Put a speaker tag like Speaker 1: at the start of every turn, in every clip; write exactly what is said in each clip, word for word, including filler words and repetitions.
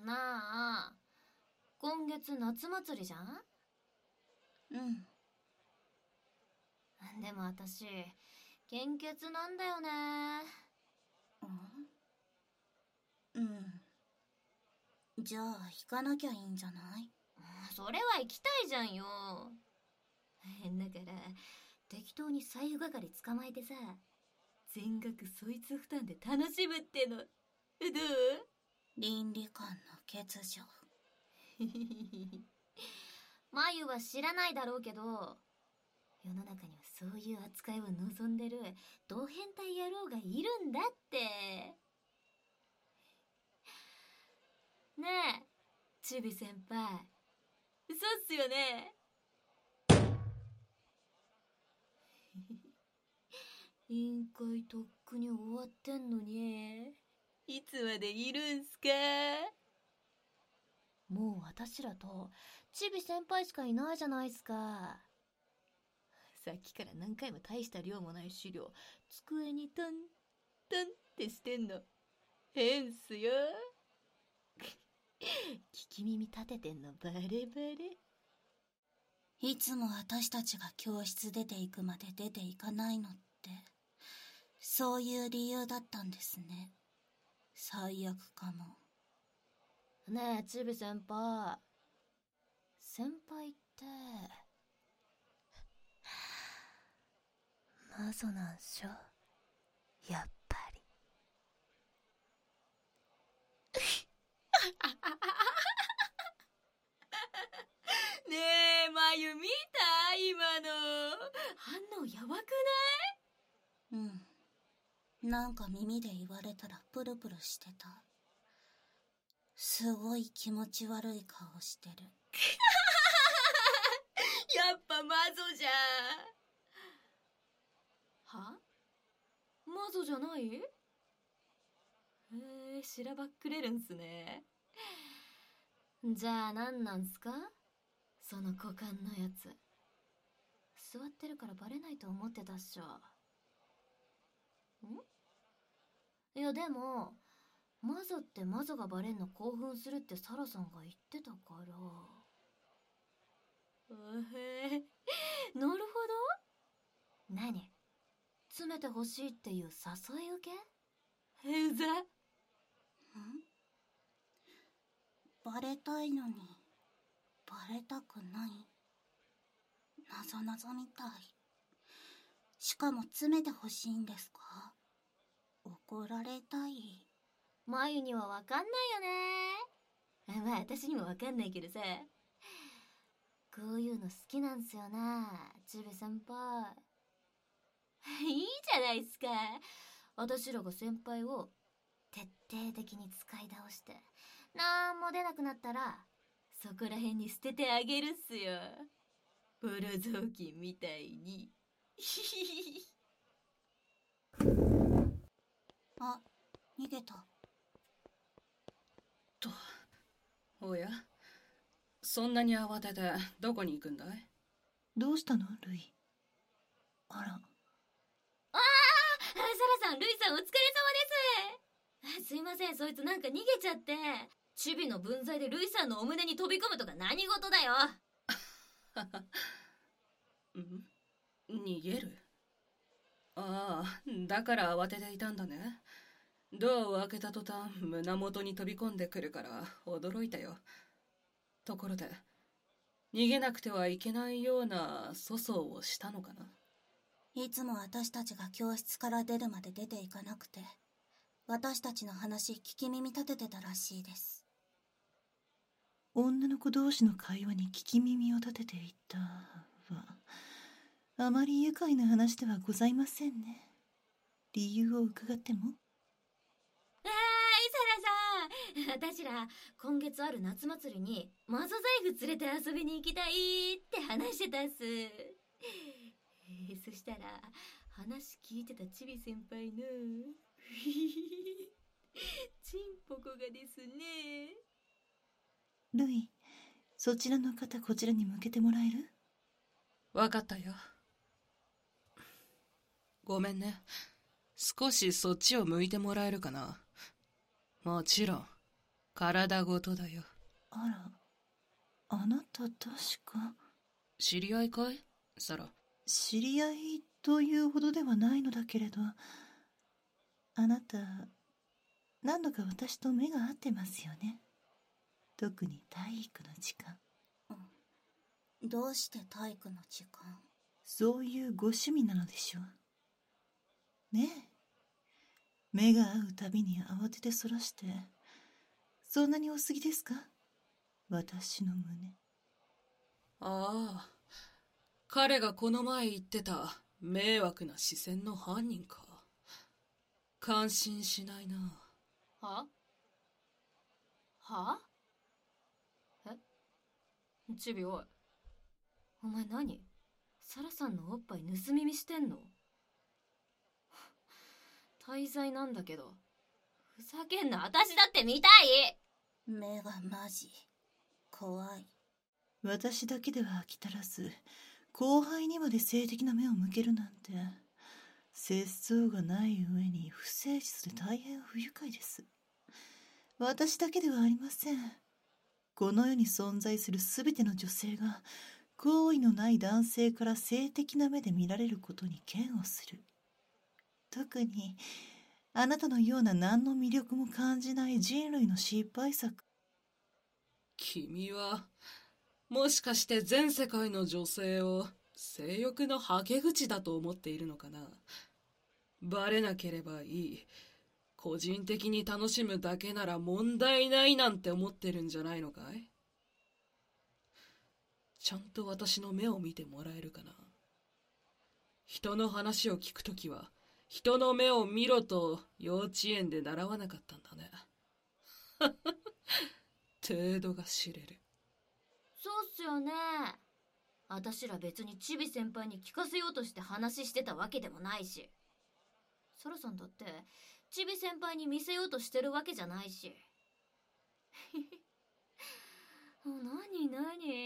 Speaker 1: なあ、今月夏祭りじゃん？
Speaker 2: うん。
Speaker 1: でも私、献血なんだよね。
Speaker 2: うん。うん。じゃあ、行かなきゃいいんじゃない？
Speaker 1: それは行きたいじゃんよ。だから、適当に財布係捕まえてさ、全額そいつ負担で楽しむっての。どう？
Speaker 2: 倫理観の欠如。
Speaker 1: まゆは知らないだろうけど、世の中にはそういう扱いを望んでるド変態野郎がいるんだって。ねえ、チビ先輩。そうっすよね。委員会とっくに終わってんのに、いつまでいるんすか？もう私らとチビ先輩しかいないじゃないっすか。さっきから何回も大した量もない資料机にトントンってしてんの変っすよ。聞き耳立ててんのバレバレ。
Speaker 2: いつも私たちが教室出ていくまで出ていかないのって、そういう理由だったんですね。最悪かも。
Speaker 1: ねえ、チビ先輩。先輩って、マゾなんしょ？やっぱり。ねえ、まゆ見た？今の。反応やばく
Speaker 2: ない？うん。なんか耳で言われたらプルプルしてた。すごい気持ち悪い顔してる。
Speaker 1: やっぱマゾじゃん。は？マゾじゃない？へえ、しらばっくれるんすね。じゃあ何なんすか？その股間のやつ。座ってるからバレないと思ってたっしょ。ん？いやでも、マゾってマゾがバレんの興奮するってサラさんが言ってたから。へえ、なるほど。何？詰めてほしいっていう誘い受け？うざ。
Speaker 2: ん？バレたいのに、バレたくない。なぞなぞみたい。しかも詰めてほしいんですか？怒られたい。
Speaker 1: まゆにはわかんないよね。まあ私にもわかんないけどさ。こういうの好きなんすよな、チビ先輩。いいじゃないっすか。私らが先輩を徹底的に使い倒して、なんも出なくなったら、そこら辺に捨ててあげるっすよ。ボロ雑巾みたいに。
Speaker 2: あ、逃げた。
Speaker 3: と、おや、そんなに慌ててどこに行くんだい？
Speaker 4: どうしたの、ルイ？あら。
Speaker 1: ああ、サラさん、ルイさんお疲れ様です。すいません、そいつなんか逃げちゃって。チビの分際でルイさんのお胸に飛び込むとか何事だよ。
Speaker 3: ん？逃げる？ああ、だから慌てていたんだね。ドアを開けた途端、胸元に飛び込んでくるから驚いたよ。ところで、逃げなくてはいけないような粗相をしたのかな？
Speaker 2: いつも私たちが教室から出るまで出ていかなくて、私たちの話聞き耳立ててたらしいです。
Speaker 4: 女の子同士の会話に聞き耳を立てていたは、あまり愉快な話ではございませんね。理由を伺っても？
Speaker 1: はーい、サラさん。私ら、今月ある夏祭りに、マゾ財布連れて遊びに行きたいって話してたっす。えー、そしたら、話聞いてたチビ先輩の、チンポコがですね。
Speaker 4: ルイ、そちらの肩こちらに向けてもらえる？
Speaker 3: わかったよ。ごめんね。少しそっちを向いてもらえるかな？もちろん。 体ごとだよ。
Speaker 4: あら、あなた確か。
Speaker 3: 知り合いかい、サラ？
Speaker 4: 知り合いというほどではないのだけれど、あなた、何度か私と目が合ってますよね。特に体育の時間。
Speaker 2: うん、どうして体育の時間？
Speaker 4: そういうご趣味なのでしょう。ねえ。目が合うたびに慌ててそらして、そんなに多すぎですか？私の胸。
Speaker 3: ああ、彼がこの前言ってた迷惑な視線の犯人か。感心しないな。
Speaker 1: ははえチビ、おい。お前何？サラさんのおっぱい盗み見してんの？滞在なんだけど。ふざけんな、私だって見たい！
Speaker 2: 目がマジ怖い。
Speaker 4: 私だけでは飽き足らず、後輩にまで性的な目を向けるなんて、節操がない上に不誠実で大変不愉快です。私だけではありません。この世に存在するすべての女性が、好意のない男性から性的な目で見られることに嫌悪する。特に、あなたのような何の魅力も感じない人類の失敗作。
Speaker 3: 君は、もしかして全世界の女性を性欲のはけ口だと思っているのかな。バレなければいい。個人的に楽しむだけなら問題ないなんて思ってるんじゃないのかい？ちゃんと私の目を見てもらえるかな。人の話を聞くときは、人の目を見ろと幼稚園で習わなかったんだね。程度が知れる。
Speaker 1: そうっすよね。あたしら別にチビ先輩に聞かせようとして話してたわけでもないし、サラさんだってチビ先輩に見せようとしてるわけじゃないし。何何？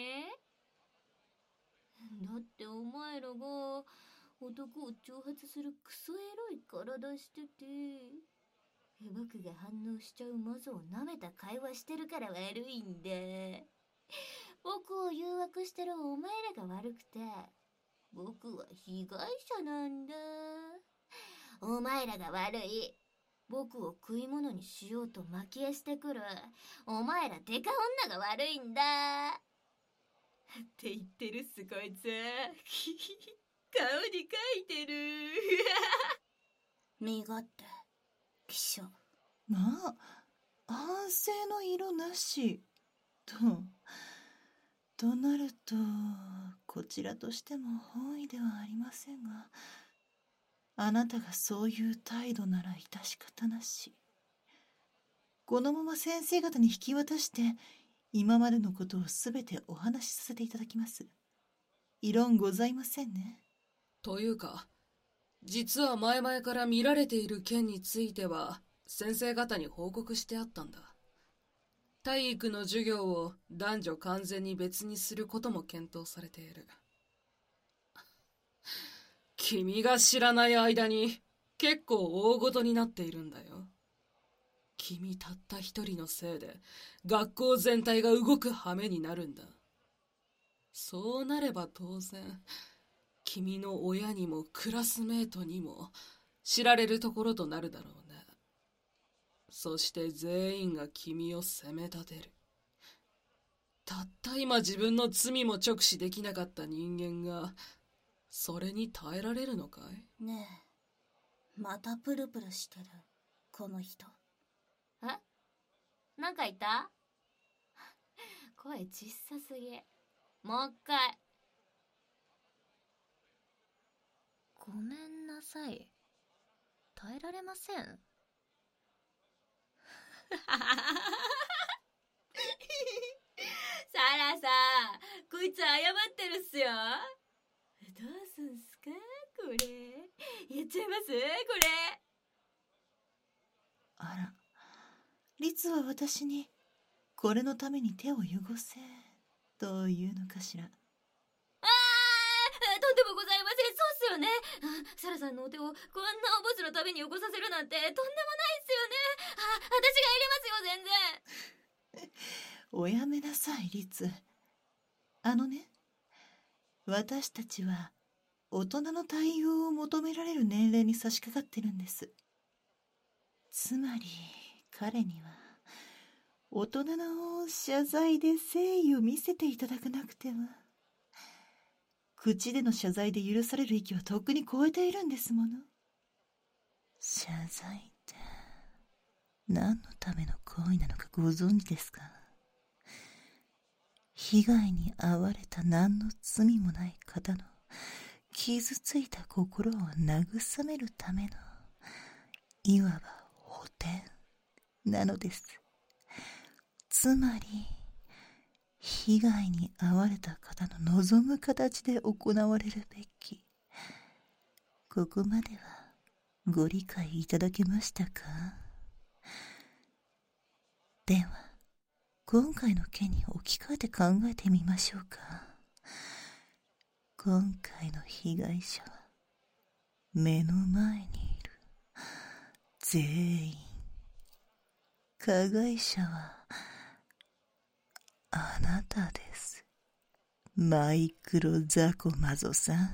Speaker 1: だってお前らが男を挑発するクソエロい体してて、僕が反応しちゃうマゾを舐めた会話してるから悪いんだ。僕を誘惑してるお前らが悪くて、僕は被害者なんだ。お前らが悪い。僕を食い物にしようと巻き絵してくるお前らデカ女が悪いんだって言ってるっす、こいつ。顔に書いてる。
Speaker 2: 身勝手気象。
Speaker 4: まあ、反省の色なしととなると、こちらとしても本意ではありませんが、あなたがそういう態度なら致し方なし。このまま先生方に引き渡して、今までのことをすべてお話しさせていただきます。異論ございませんね。
Speaker 3: というか、実は前々から見られている件については、先生方に報告してあったんだ。体育の授業を男女完全に別にすることも検討されている。君が知らない間に結構大ごとになっているんだよ。君たった一人のせいで学校全体が動く羽目になるんだ。そうなれば当然、君の親にもクラスメートにも知られるところとなるだろうね。そして全員が君を責め立てる。たった今自分の罪も直視できなかった人間がそれに耐えられるのかい？
Speaker 2: ねえ、またプルプルしてるこの人。
Speaker 1: え？なんか言った？声小さすぎ。もう一回。ごめんなさい。耐えられません。サラさん、こいつ謝ってるっすよ。どうすんすかこれ。やっちゃいますこれ。
Speaker 4: あら、律は私にこれのために手を汚せというのかしら。
Speaker 1: ああ、とんでもございません。そうっすよね。サラさんのお手をこんなおボスのために汚させるなんてとんでもないっすよね。あ、私が入れますよ全然。
Speaker 4: おやめなさい、リツ。あのね、私たちは大人の対応を求められる年齢に差し掛かってるんです。つまり彼には大人の謝罪で誠意を見せていただかなくては。口での謝罪で許される域はとっくに超えているんですもの。謝罪って何のための行為なのかご存知ですか？被害に遭われた何の罪もない方の傷ついた心を慰めるためのいわば補填なのです。つまり被害に遭われた方の望む形で行われるべき。ここまではご理解いただけましたか？では今回の件に置き換えて考えてみましょうか。今回の被害者は目の前にいる全員。加害者はあなたです。マイクロザコマゾさん。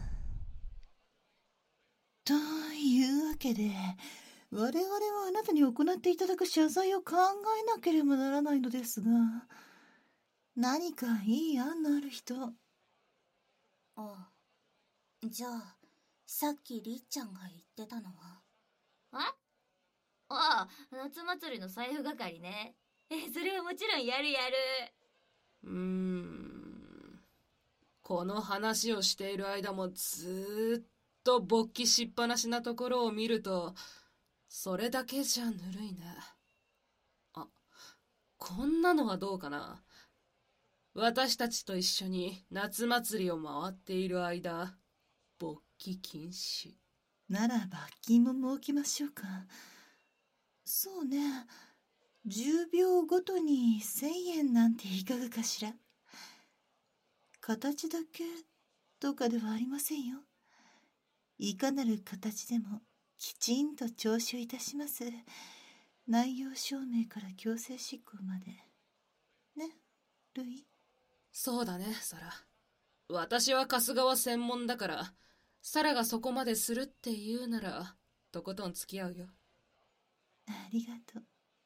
Speaker 4: というわけで、我々はあなたに行っていただく謝罪を考えなければならないのですが、何かいい案のある人。
Speaker 2: ああ、じゃあさっきりっちゃんが言ってたのは？
Speaker 1: あああ、夏祭りの財布係ね。え、それはもちろんやるやる。
Speaker 3: うーん。この話をしている間もずーっと勃起しっぱなしなところを見ると、それだけじゃぬるいね。あ、こんなのはどうかな。私たちと一緒に夏祭りを回っている間、勃起禁止。
Speaker 4: なら罰金も設けましょうか。そうね、じゅうびょうごとにせんえんなんていかがかしら。形だけとかではありませんよ。いかなる形でもきちんと徴収いたします。内容証明から強制執行まで。ね、ルイ。
Speaker 3: そうだね、サラ。私は貸す側専門だから、サラがそこまでするって言うなら、とことん付き合うよ。
Speaker 4: ありがとう。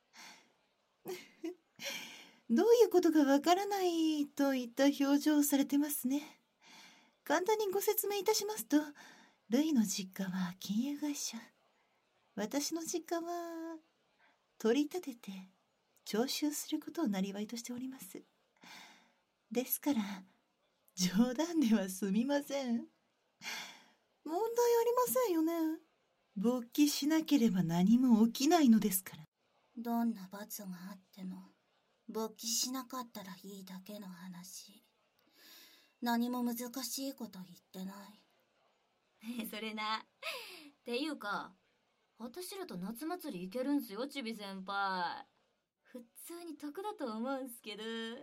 Speaker 4: どういうことかわからないといった表情をされてますね。簡単にご説明いたしますと、ルイの実家は金融会社。私の実家は取り立てて徴収することを生りとしております。ですから冗談では済みません。問題ありませんよね。勃起しなければ何も起きないのですから。
Speaker 2: どんな罰があっても勃起しなかったらいいだけの話。何も難しいこと言ってない。
Speaker 1: それな。っていうか、私らと夏祭り行けるんすよ、ちび先輩。普通に得だと思うんすけど。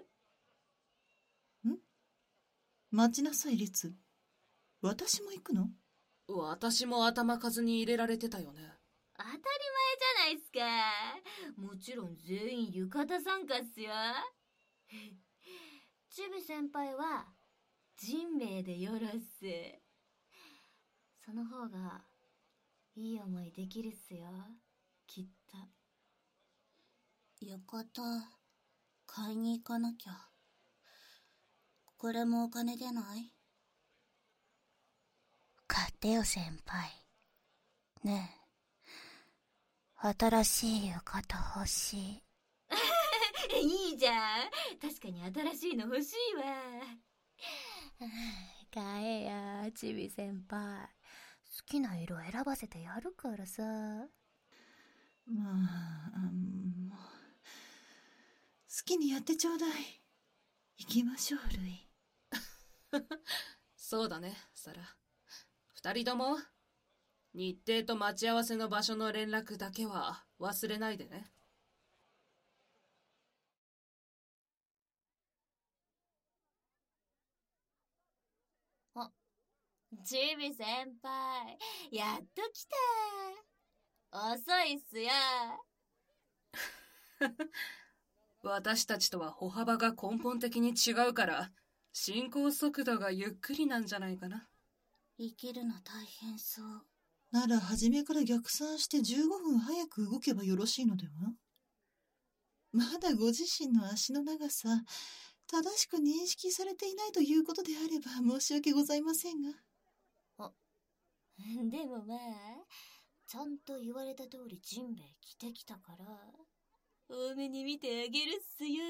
Speaker 4: ん？待ちなさい、リツ。私も行くの？
Speaker 3: 私も頭数に入れられてたよね。
Speaker 1: 当たり前じゃないっすか。もちろん全員浴衣参加っすよ。ちび先輩はジンベエでよろっす。その方がいい思いできるっすよ、きっと。
Speaker 2: 浴衣買いに行かなきゃ。これもお金出ない？買ってよ先輩。ねえ、新しい浴衣欲しい。
Speaker 1: いいじゃん。確かに新しいの欲しいわ。
Speaker 2: 買えや、ちび先輩。好きな色選ばせてやるからさ。
Speaker 4: まあ、もう好きにやってちょうだい。行きましょう、ルイ。
Speaker 3: そうだね、サラ。二人とも日程と待ち合わせの場所の連絡だけは忘れないでね。
Speaker 1: あ、ちび先輩、やっと来た。遅いっすよ。
Speaker 3: 私たちとは歩幅が根本的に違うから、進行速度がゆっくりなんじゃないかな。
Speaker 2: 生きるの大変そう。
Speaker 4: なら初めから逆算してじゅうごふん早く動けばよろしいのでは？まだご自身の足の長さ、正しく認識されていないということであれば申し訳ございませんが。
Speaker 1: あ、でもまあ、ちゃんと言われた通りジンベエ着てきたから、多めに見てあげるっすよ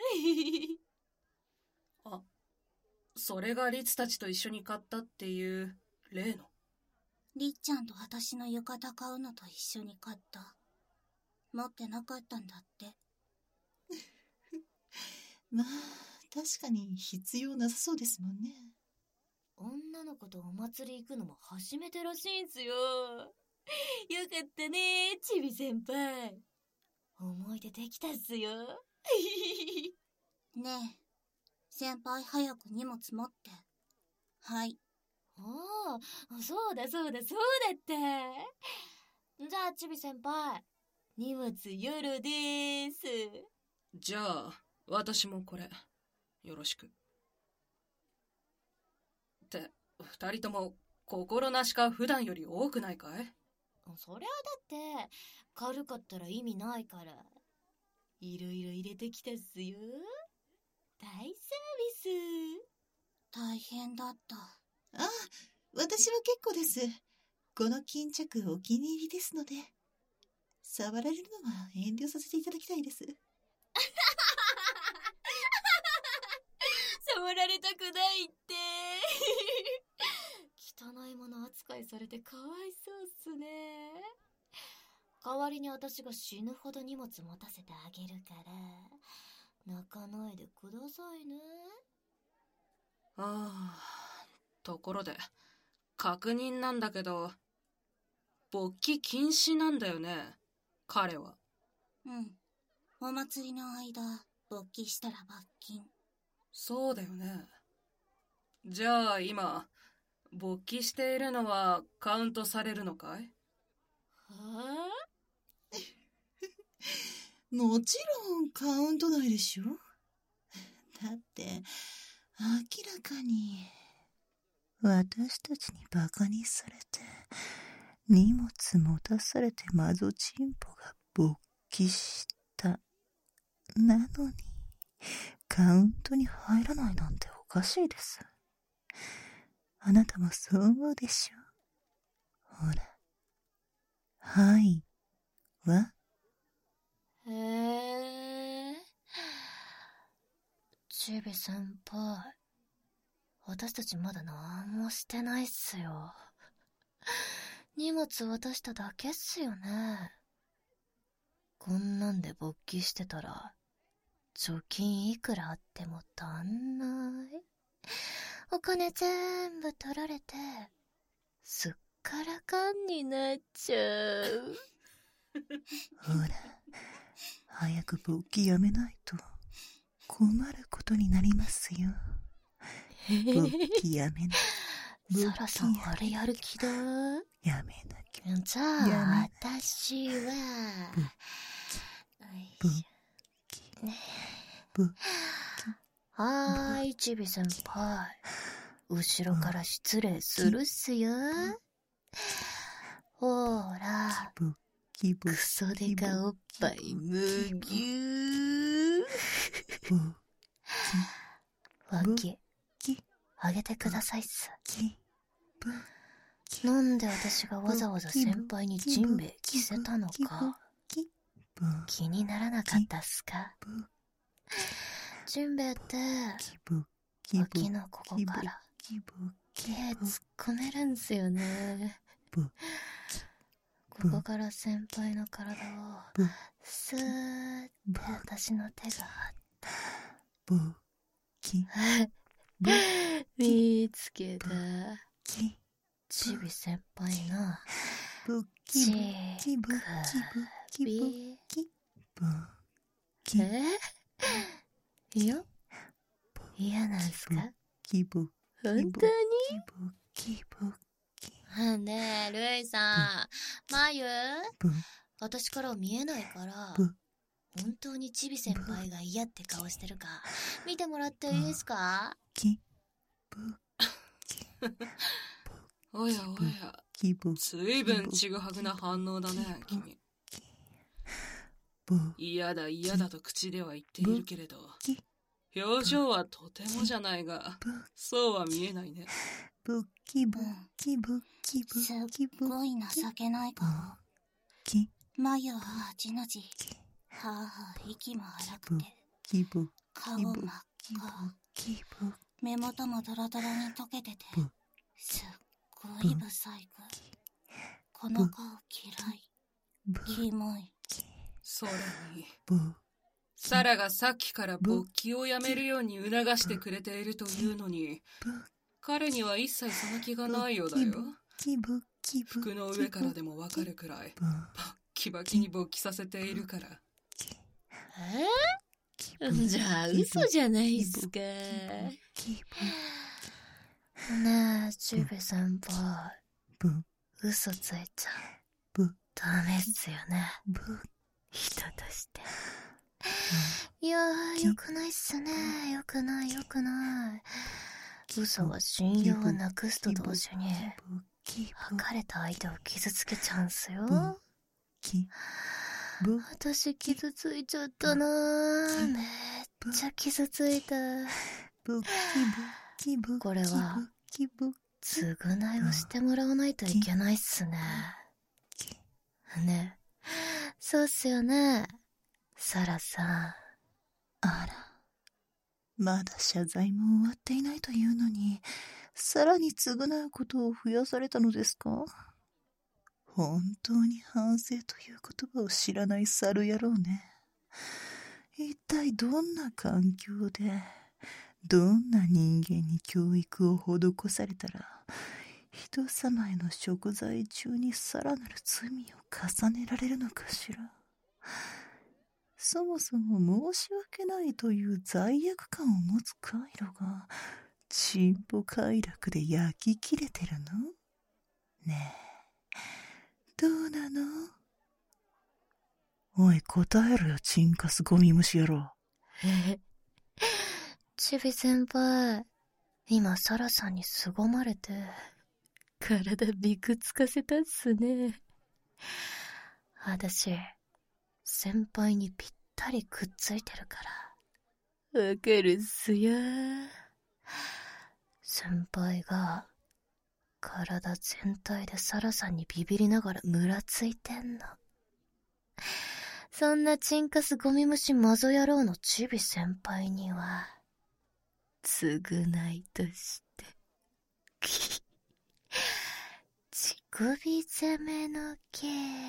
Speaker 3: あ、それがリツたちと一緒に買ったっていう例の。
Speaker 2: りっちゃんと私の浴衣買うのと一緒に買った。持ってなかったんだって。
Speaker 4: まあ、確かに必要なさそうですもんね。
Speaker 1: 女の子とお祭り行くのも初めてらしいんすよ。よかったね、ちび先輩。思い出できたっすよ。
Speaker 2: ねえ、先輩早く荷物持って。はい。
Speaker 1: ああ、そうだそうだそうだった。じゃあちび先輩、荷物夜でーす。
Speaker 3: じゃあ、私もこれ、よろしく。って、二人とも心なしか普段より多くないかい？
Speaker 1: そりゃだって、軽かったら意味ないから。いろいろ入れてきたっすよ。大サービス。
Speaker 2: 大変だった。
Speaker 4: ああ、私は結構です。この巾着お気に入りですので、触られるのは遠慮させていただきたいです。
Speaker 1: 触られたくないって汚いもの扱いされてかわいそうっすね。代わりに私が死ぬほど荷物持たせてあげるから泣かないでくださいね。
Speaker 3: ああ、ところで確認なんだけど、勃起禁止なんだよね、彼は。
Speaker 2: うん。お祭りの間、勃起したら罰金。
Speaker 3: そうだよね。じゃあ今、勃起しているのはカウントされるのかい？
Speaker 1: はぁ？
Speaker 4: もちろんカウント内でしょ。だって明らかに私たちにバカにされて荷物持たされてマゾチンポが勃起した。なのにカウントに入らないなんておかしいです。あなたもそう思うでしょ。ほら、はいは？
Speaker 1: へえ。ちび先輩、私たちまだ何もしてないっすよ。荷物渡しただけっすよね。こんなんで勃起してたら貯金いくらあっても足んない。お金全部取られてすっからかんになっちゃう。
Speaker 4: ほら、早く勃起やめないと困ることになりますよ。勃起やめな。
Speaker 1: サラさんあれやる気だ。
Speaker 4: やめなきゃ。
Speaker 1: じゃあ私は
Speaker 4: 勃起勃起
Speaker 1: はーい、ちび先輩。後ろから失礼するっすよ。ほら、
Speaker 4: 勃起勃
Speaker 1: クソデカおっぱいむぎゅー。わけ、あげてくださいっす。なんで私がわざわざ先輩にジンベエ着せたのか、気にならなかったっすか？ジンベエって、脇のここから手突っ込めるんすよね。ここから先輩の体をスーって私の手が見つけた。ちび先輩のちくび。え？いや、嫌なんすか？本当に？ねえ、ルイさん、まゆ、私から見えないから、 本当にチビ先輩が嫌って顔してるか見てもらっていいですか？
Speaker 4: きぶ
Speaker 3: おやおや、
Speaker 4: きぶ
Speaker 3: 随分ちぐはぐな反応だね、君。
Speaker 4: ぶ
Speaker 3: 嫌だ嫌だと口では言っているけれど、表情はとてもじゃないが、そうは見えないね。
Speaker 4: ぶきぶきぶきぶ
Speaker 2: すっ
Speaker 4: きぶ
Speaker 2: ごい情けない顔。
Speaker 4: き
Speaker 2: 眉ははちの字。はあはあ、息も荒くて。
Speaker 4: きぶ
Speaker 2: 顔真っ
Speaker 4: きぶ
Speaker 2: 赤。
Speaker 4: きぶ
Speaker 2: 目元もドロドロに溶けてて
Speaker 4: ぶ。
Speaker 2: すっごいブサイク。この顔嫌い。
Speaker 4: ぶ
Speaker 2: キモい。
Speaker 3: それに、
Speaker 4: ぶ
Speaker 3: サラがさっきから勃起をやめるように促してくれているというのに、彼には一切その気がないようだよ。
Speaker 4: きぶきぶ
Speaker 3: 服の上からでもわかるくらい、
Speaker 4: ぶ
Speaker 3: バッキバキに勃起させているから。
Speaker 1: えー、じゃあ嘘じゃないっすか。
Speaker 4: き
Speaker 1: ねえ、チビ先輩。
Speaker 4: ぶ
Speaker 1: 嘘ついちゃ
Speaker 4: ぶ
Speaker 1: ダメっすよね。
Speaker 4: ぶ
Speaker 1: 人として。いやー、よくないっすね。よくないよくない。嘘は信用をなくすと同時に、別れた相手を傷つけちゃうんすよ。
Speaker 4: きぶ
Speaker 1: 私傷ついちゃったなー。めっちゃ傷ついた。
Speaker 4: ぶきぶきぶ
Speaker 1: これは
Speaker 4: きぶ
Speaker 1: 償いをしてもらわないといけないっすね。ねえ、そうっすよね、サラさん。
Speaker 4: あら、まだ謝罪も終わっていないというのに、さらに償うことを増やされたのですか？本当に反省という言葉を知らない猿野郎ね。一体どんな環境で、どんな人間に教育を施されたら、人様への贖罪中にさらなる罪を重ねられるのかしら。そもそも申し訳ないという罪悪感を持つカイロが、チンポ快楽で焼き切れてるの？ねえ、どうなの？おい、答えろよ、チンカスゴミ虫野郎。
Speaker 1: えチビ先輩、今サラさんに凄まれて、体びくつかせたっすね。私、先輩にぴったりくっついてるから、わかるっすよ。先輩が、体全体でサラさんにビビりながらムラついてんの。そんなチンカスゴミ虫マゾ野郎のチビ先輩には、償いとして、乳首攻めの毛。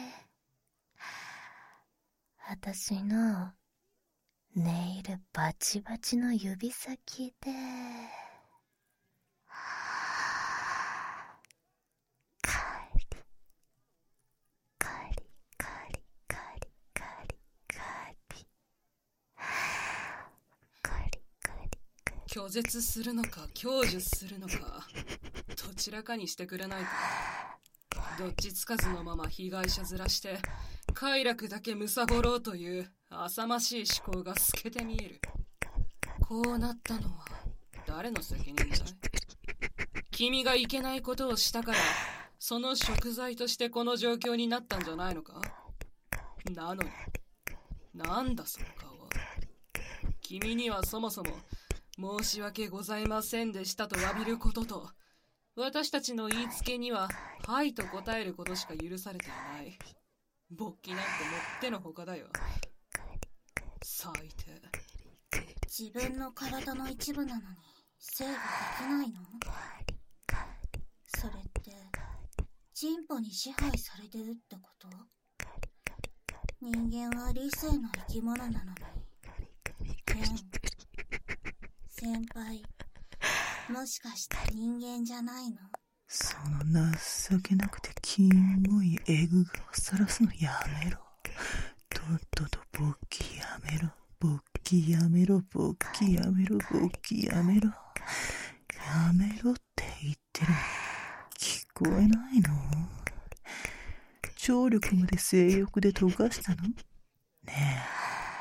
Speaker 1: 私のネイルバチバチの指先で、カリカリカリカリカリカリカリカリカリ。
Speaker 3: 拒絶するのか享受するのか、どちらかにしてくれないか。どっちつかずのまま被害者面して快楽だけ貪ろうという浅ましい思考が透けて見える。こうなったのは誰の責任だい？君がいけないことをしたから、その贖罪としてこの状況になったんじゃないのか？なのに、なんだその顔は。君にはそもそも申し訳ございませんでしたと詫びることと、私たちの言いつけにははいと答えることしか許されていない。勃起なんてもってのほかだよ。最低。
Speaker 2: 自分の体の一部なのに制御できないの？それってチンポに支配されてるってこと？人間は理性の生き物なのに変。先輩、もしかして人間じゃないの？
Speaker 4: その情けなくてキモいエグ顔さらすのやめろ。とっとと勃起やめろ。勃起やめろ。勃起やめろ。勃起やめろ。やめろって言ってるの聞こえないの？聴力まで性欲で溶かしたの？ねえ、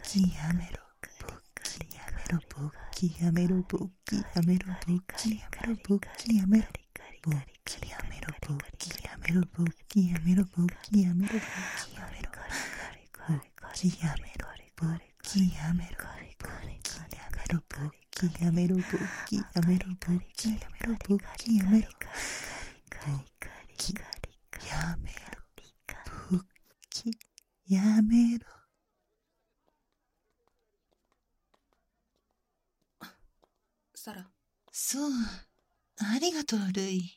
Speaker 4: キやめろ、勃起やめろ、勃起やめろ、勃起やめろ、勃起やめろ、勃起やめろ、勃起やめろ、勃起やめろ、勃起やめろ、勃起やめろ、勃起やめろ、勃起やめろ、勃起やめろ、勃起やめろ、勃起やめろ、勃起やめろ、勃起やめろ、勃起やめろ、勃起やめろ、勃起やめろ。
Speaker 3: サラ。
Speaker 4: そう、ありがとう、ルイ。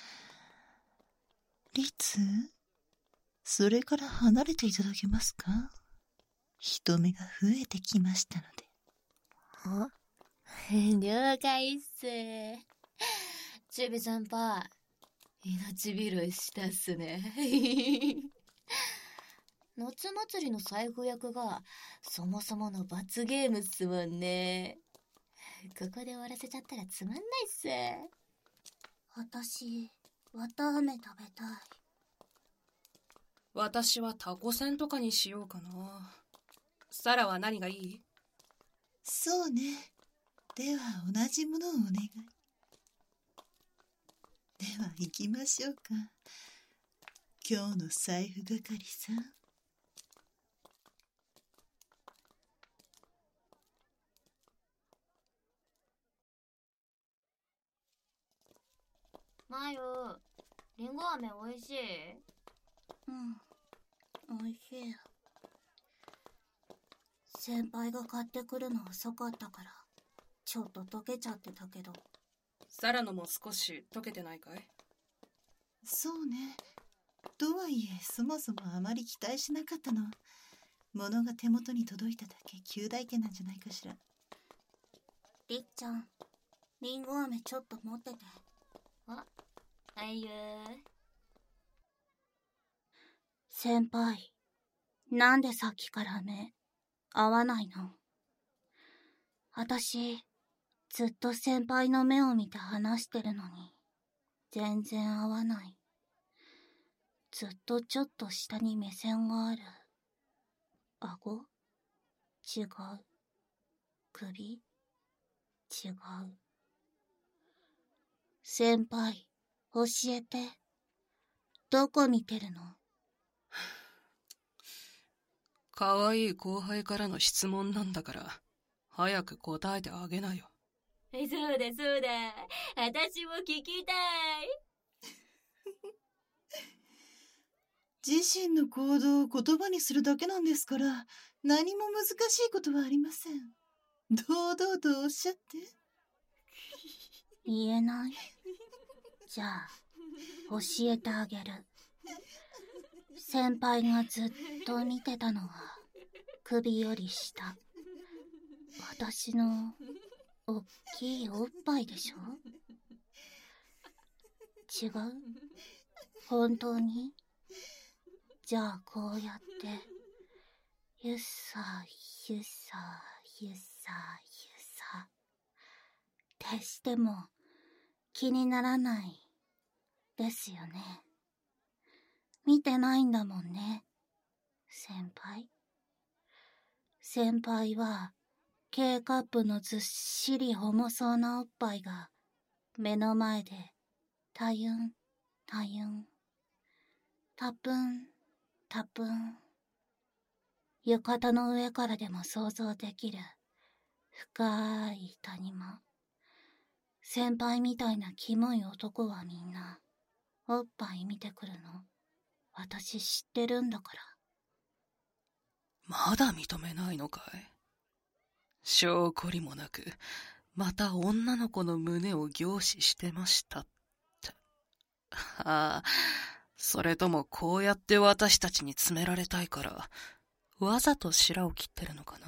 Speaker 4: リツ、それから離れていただけますか？人目が増えてきましたので。
Speaker 1: あ了解っす。チビ先輩、命拾いしたっすね。夏祭りの財布役がそもそもの罰ゲームっすもんね。ここで終わらせちゃったらつまんないっす。
Speaker 2: 私、綿あめ食べたい。
Speaker 3: 私はタコせんとかにしようかな。サラは何がいい？
Speaker 4: そうね。では同じものをお願い。では行きましょうか。今日の財布係さん。
Speaker 1: マユ、リンゴ飴おいしい？
Speaker 2: うん、おいしい。先輩が買ってくるの遅かったからちょっと溶けちゃってたけど。
Speaker 3: サラのも少し溶けてないかい？
Speaker 4: そうね。とはいえそもそもあまり期待しなかったの。物が手元に届いただけ及第点なんじゃないかしら。
Speaker 2: りっちゃん、りんご飴ちょっと持ってて。
Speaker 1: あ、はいよ。
Speaker 2: 先輩、なんでさっきから目合わないの？私、ずっと先輩の目を見て話してるのに、全然合わない。ずっとちょっと下に目線がある。顎？違う。首？違う。先輩、教えて。どこ見てるの？
Speaker 3: かわいい後輩からの質問なんだから、早く答えてあげなよ。
Speaker 1: そうだそうだ。私も聞きたい。
Speaker 4: 自身の行動を言葉にするだけなんですから、何も難しいことはありません。堂々とおっしゃって。
Speaker 2: 言えない？じゃあ、教えてあげる。先輩がずっと見てたのは、首より下。私の、おっきいおっぱいでしょ？違う？本当に？じゃあこうやって、ゆっさゆっさゆっさゆっさってしても気にならないですよね。見てないんだもんね、先輩。先輩は K カップのずっしり重そうなおっぱいが目の前でたゆん、たゆん。たぷん、たぷん。浴衣の上からでも想像できる深い谷間。先輩みたいなキモい男はみんなおっぱい見てくるの私知ってるんだから。
Speaker 3: まだ認めないのかい？証拠りもなく、また女の子の胸を凝視してましたって。ああ、それともこうやって私たちに詰められたいから、わざと白を切ってるのかな？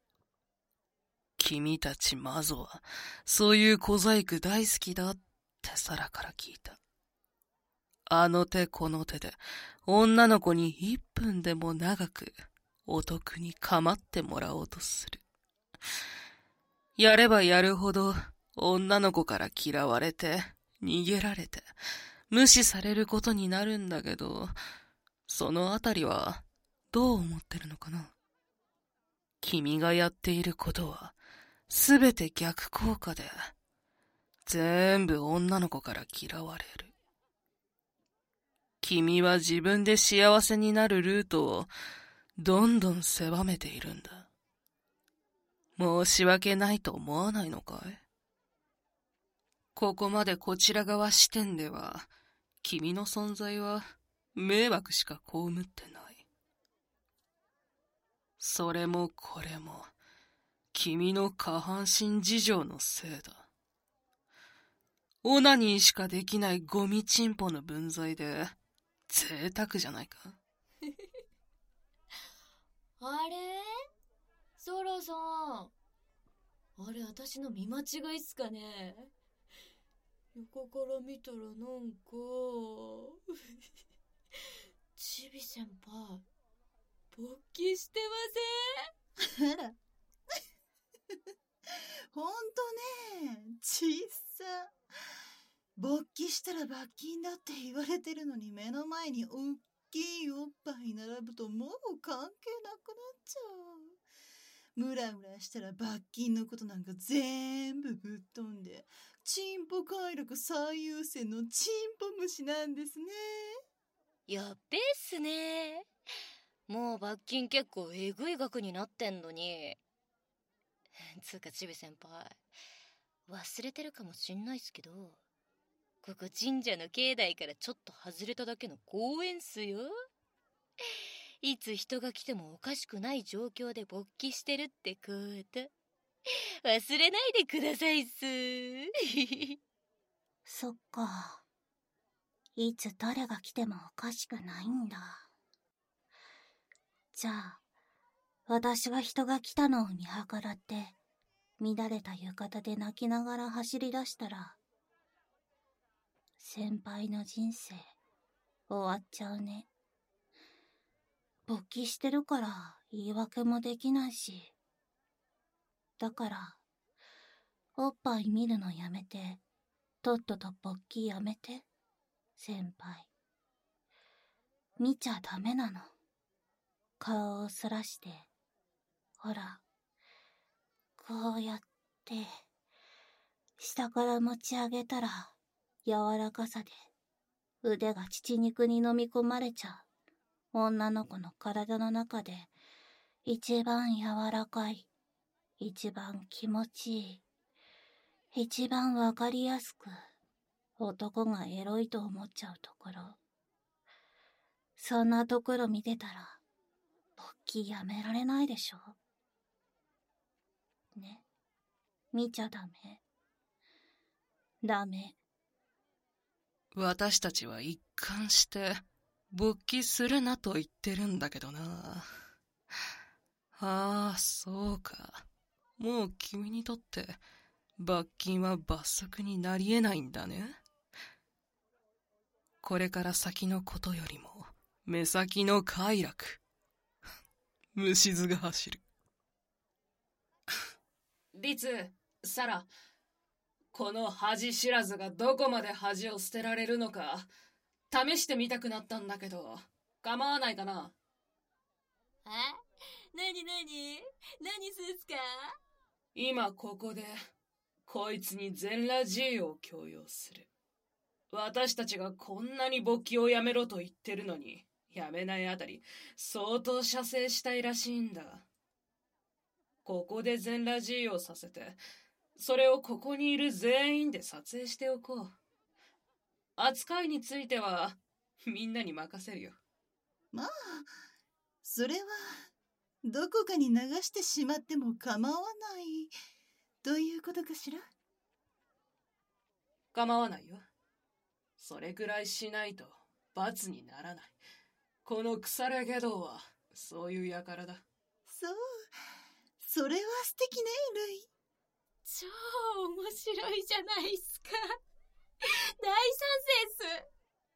Speaker 3: 君たちマゾは、そういう小細工大好きだってサラから聞いた。あの手この手で、女の子に一分でも長く、お得に構ってもらおうとする。やればやるほど、女の子から嫌われて、逃げられて、無視されることになるんだけど、そのあたりは、どう思ってるのかな？君がやっていることは、すべて逆効果で、全部女の子から嫌われる。君は自分で幸せになるルートを、どんどん狭めているんだ。申し訳ないと思わないのかい？ここまでこちら側視点では、君の存在は迷惑しか被ってない。それもこれも、君の下半身事情のせいだ。オナニーしかできないゴミチンポの分際で、贅沢じゃないか。
Speaker 1: あれソラさん。あれ、私の見間違いっすかね？横から見たらなんかちび先輩勃起してません？
Speaker 4: あらほんとね、ちっさ。勃起したら罰金だって言われてるのに、目の前におっきいおっぱい並ぶともう関係なくなっちゃう。ムラムラしたら罰金のことなんか全部ぶっ飛んで、チンポ快楽最優先のチンポ虫なんですね。
Speaker 5: やっべえっすね。もう罰金結構えぐい額になってんのに。つうかちび先輩、忘れてるかもしんないっすけど、ここ神社の境内からちょっと外れただけの公園っすよ。いつ人が来てもおかしくない状況で勃起してるってこと、忘れないでくださいっす。
Speaker 2: そっか。いつ誰が来てもおかしくないんだ。じゃあ、私が人が来たのを見計らって、乱れた浴衣で泣きながら走り出したら、先輩の人生、終わっちゃうね。勃起してるから言い訳もできないし。だから、おっぱい見るのやめて、とっとと勃起やめて、先輩。見ちゃダメなの。顔をそらして、ほら、こうやって、下から持ち上げたら、柔らかさで、腕が乳肉に飲み込まれちゃう。女の子の体の中で、一番柔らかい、一番気持ちいい、一番わかりやすく、男がエロいと思っちゃうところ。そんなところ見てたら、勃起やめられないでしょ。ね。見ちゃダメ。ダメ。
Speaker 3: 私たちは一貫して勃起するなと言ってるんだけどな。ああ、そうか。もう君にとって罰金は罰則になり得ないんだね。これから先のことよりも目先の快楽。虫唾が走る。リツ、サラ、この恥知らずがどこまで恥を捨てられるのか試してみたくなったんだけど、構わないかな？
Speaker 1: え？なになに？何すんすか？
Speaker 3: 今ここでこいつに全裸 G を強要する。 私たちがこんなに勃起をやめろと言ってるのに、やめないあたり、相当射精したいらしいんだ。ここで全裸 G をさせて、それをここにいる全員で撮影しておこう。扱いについては、みんなに任せるよ。
Speaker 4: まあ、それは、どこかに流してしまっても構わない、ということかしら。
Speaker 3: 構わないよ。それくらいしないと罰にならない。この腐れ下道はそういう輩だ。
Speaker 4: そう、それは素敵ね、ルイ。
Speaker 1: 超面白いじゃないっすか。大賛成っす。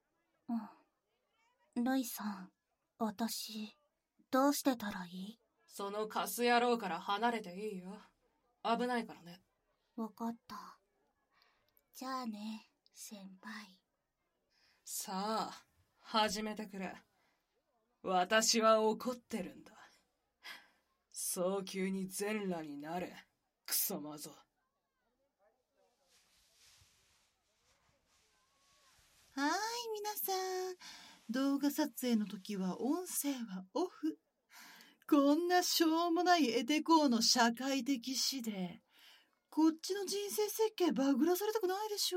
Speaker 2: うん。ルイさん、私、どうしてたらいい？
Speaker 3: そのカス野郎から離れていいよ。危ないからね。
Speaker 2: わかった。じゃあね、先輩。
Speaker 3: さあ、始めてくれ。私は怒ってるんだ。早急に全裸になれ、クソマゾ。
Speaker 4: はーい、皆さん。動画撮影の時は音声はオフ。こんなしょうもないエテコーの社会的死で、こっちの人生設計バグらされたくないでしょ。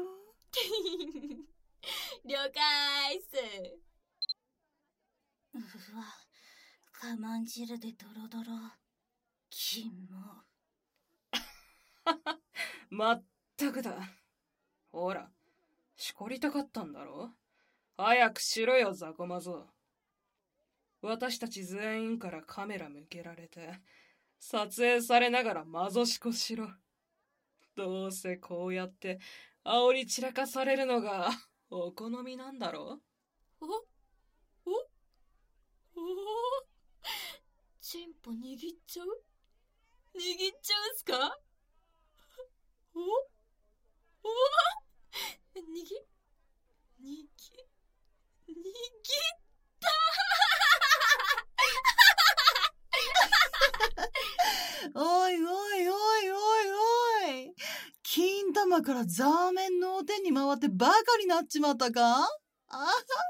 Speaker 1: 了解っす。
Speaker 2: うわ、我慢汁でドロドロ。キモ。
Speaker 3: まったくだ。ほら、しこりたかったんだろ。早くしろよ、ザコマゾ。私たち全員からカメラ向けられて、撮影されながらマゾしこしろ。どうせこうやって煽り散らかされるのがお好みなんだろ。
Speaker 1: おおおチンポ握っちゃう握っちゃうっすか？おお握握握った
Speaker 4: おいおいおいおいおい。金玉からザーメンのお手に回ってバカになっちまったか？あは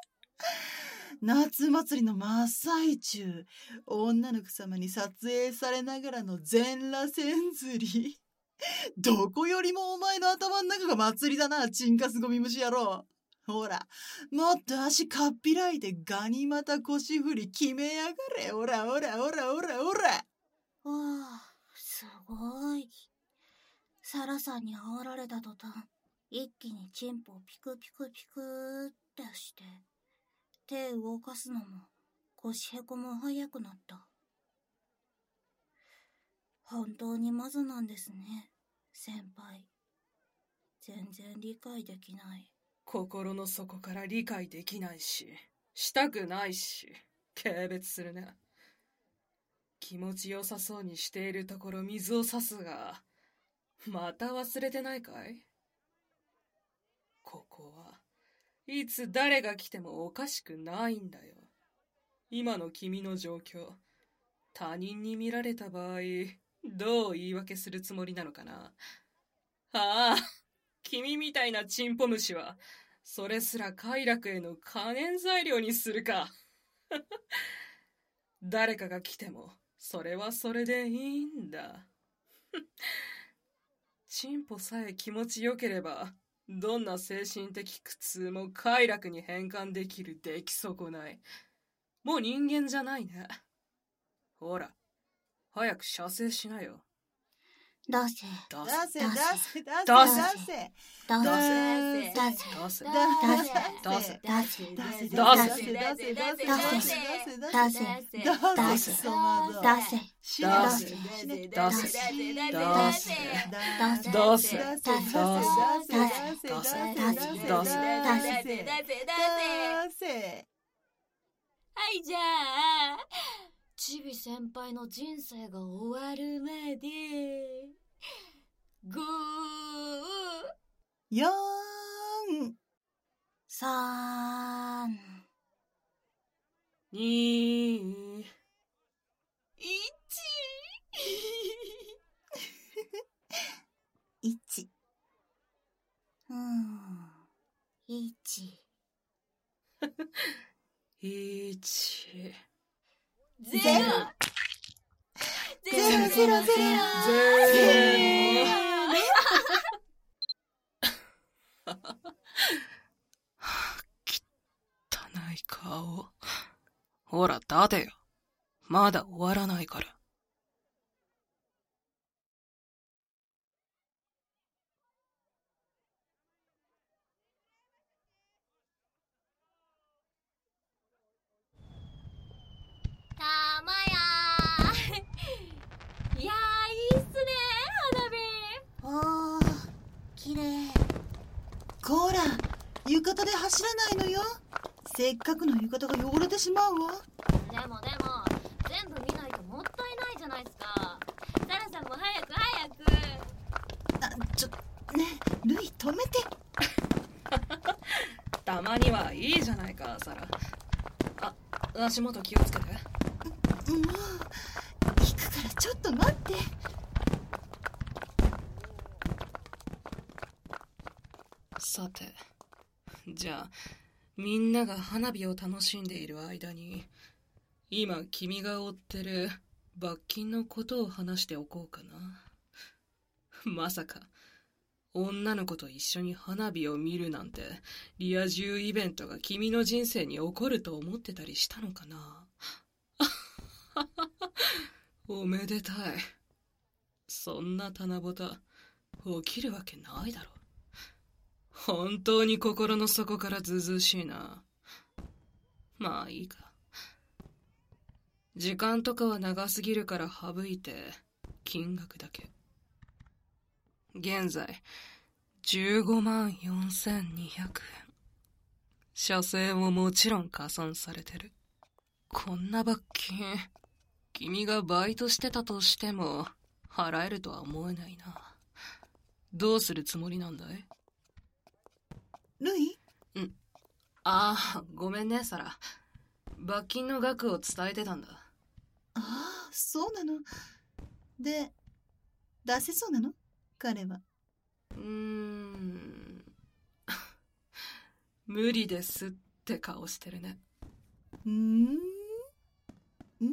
Speaker 4: 夏祭りの真っ最中、女の子様に撮影されながらの全裸線釣り。どこよりもお前の頭の中が祭りだな、チンカスゴミ虫野郎。ほら、もっと足かっぴらいてガニ股腰振り決めやがれ。ほらほらほらほらほら。
Speaker 2: わあ、すごい。サラさんに煽られた途端、一気にチンポをピクピクピクってして、手動かすのも腰へこも早くなった。本当にマゾなんですね、先輩。全然理解できない。
Speaker 3: 心の底から理解できないし、したくないし、軽蔑するね。気持ちよさそうにしているところ水を差すが、また忘れてないかい？ここはいつ誰が来てもおかしくないんだよ。今の君の状況、他人に見られた場合、どう言い訳するつもりなのかな。ああ、君みたいなチンポ虫は、それすら快楽への可燃材料にするか。誰かが来ても、それはそれでいいんだ。チンポさえ気持ちよければ、どんな精神的苦痛も快楽に変換できる出来損ない。もう人間じゃないね。ほら、早く射精しなよ。
Speaker 2: 出せ。
Speaker 4: 出せ出せ出せ
Speaker 3: 出せ
Speaker 4: 出せ
Speaker 2: 出せ。
Speaker 1: 出せ
Speaker 2: 出せ。
Speaker 3: 出せ。
Speaker 2: 出せ。
Speaker 3: 出せ。
Speaker 4: 出せ
Speaker 2: 出せ。
Speaker 4: 出せ
Speaker 2: 出せ。
Speaker 4: 出せ出せ出せ
Speaker 2: 出せ。
Speaker 4: 出せ
Speaker 2: 出せ。
Speaker 4: 出せ
Speaker 2: 出せ。
Speaker 4: クソマゾ。
Speaker 2: 出せ。
Speaker 4: 死ね
Speaker 3: 出せ
Speaker 4: 死ね
Speaker 3: 出せ
Speaker 4: 死ね
Speaker 3: 出せ
Speaker 4: 出せ
Speaker 3: 出せ
Speaker 4: 出せ
Speaker 3: 出せ
Speaker 4: 出せ。
Speaker 1: はい、じゃあチビ先輩の人生が終わるまでご
Speaker 4: よーん
Speaker 2: さん
Speaker 3: に
Speaker 1: いち
Speaker 2: いちうんい
Speaker 3: いち
Speaker 1: ゼロ
Speaker 2: ゼロゼロゼロゼロ
Speaker 3: ゼロ汚い顔。ほら立てよ。まだ終わらないから。
Speaker 1: たまやーいやーいいっすね花
Speaker 2: おー、きれい。
Speaker 4: こら、浴衣で走らないのよ。せっかくの浴衣が汚れてしまうわ。
Speaker 1: 火。でもでも全部見ないともったいないじゃないですか。サラさんも早く早く。
Speaker 4: あ、ちょ、ねえ、ルイ止めて。
Speaker 3: たまにはいいじゃないか、サラ。あ、足元気をつけて。
Speaker 4: もう、行くからちょっと待って。
Speaker 3: さて、じゃあみんなが花火を楽しんでいる間に、今君が追ってる罰金のことを話しておこうかな。まさか女の子と一緒に花火を見るなんてリア充イベントが君の人生に起こると思ってたりしたのかな。おめでたい。そんな七夕起きるわけないだろ。本当に心の底からずうずうしいな。まあいいか。時間とかは長すぎるから省いて金額だけ。現在じゅうごまんよんせんにひゃくえん。射精ももちろん加算されてる。こんな罰金、君がバイトしてたとしても払えるとは思えないな。どうするつもりなんだい？
Speaker 4: ルイ？
Speaker 3: ああ、ごめんね、サラ。罰金の額を伝えてたんだ。
Speaker 4: ああ、そうなの。で、出せそうなの？彼は。
Speaker 3: うーん。無理ですって顔してるね。
Speaker 4: うーん？ん？うん？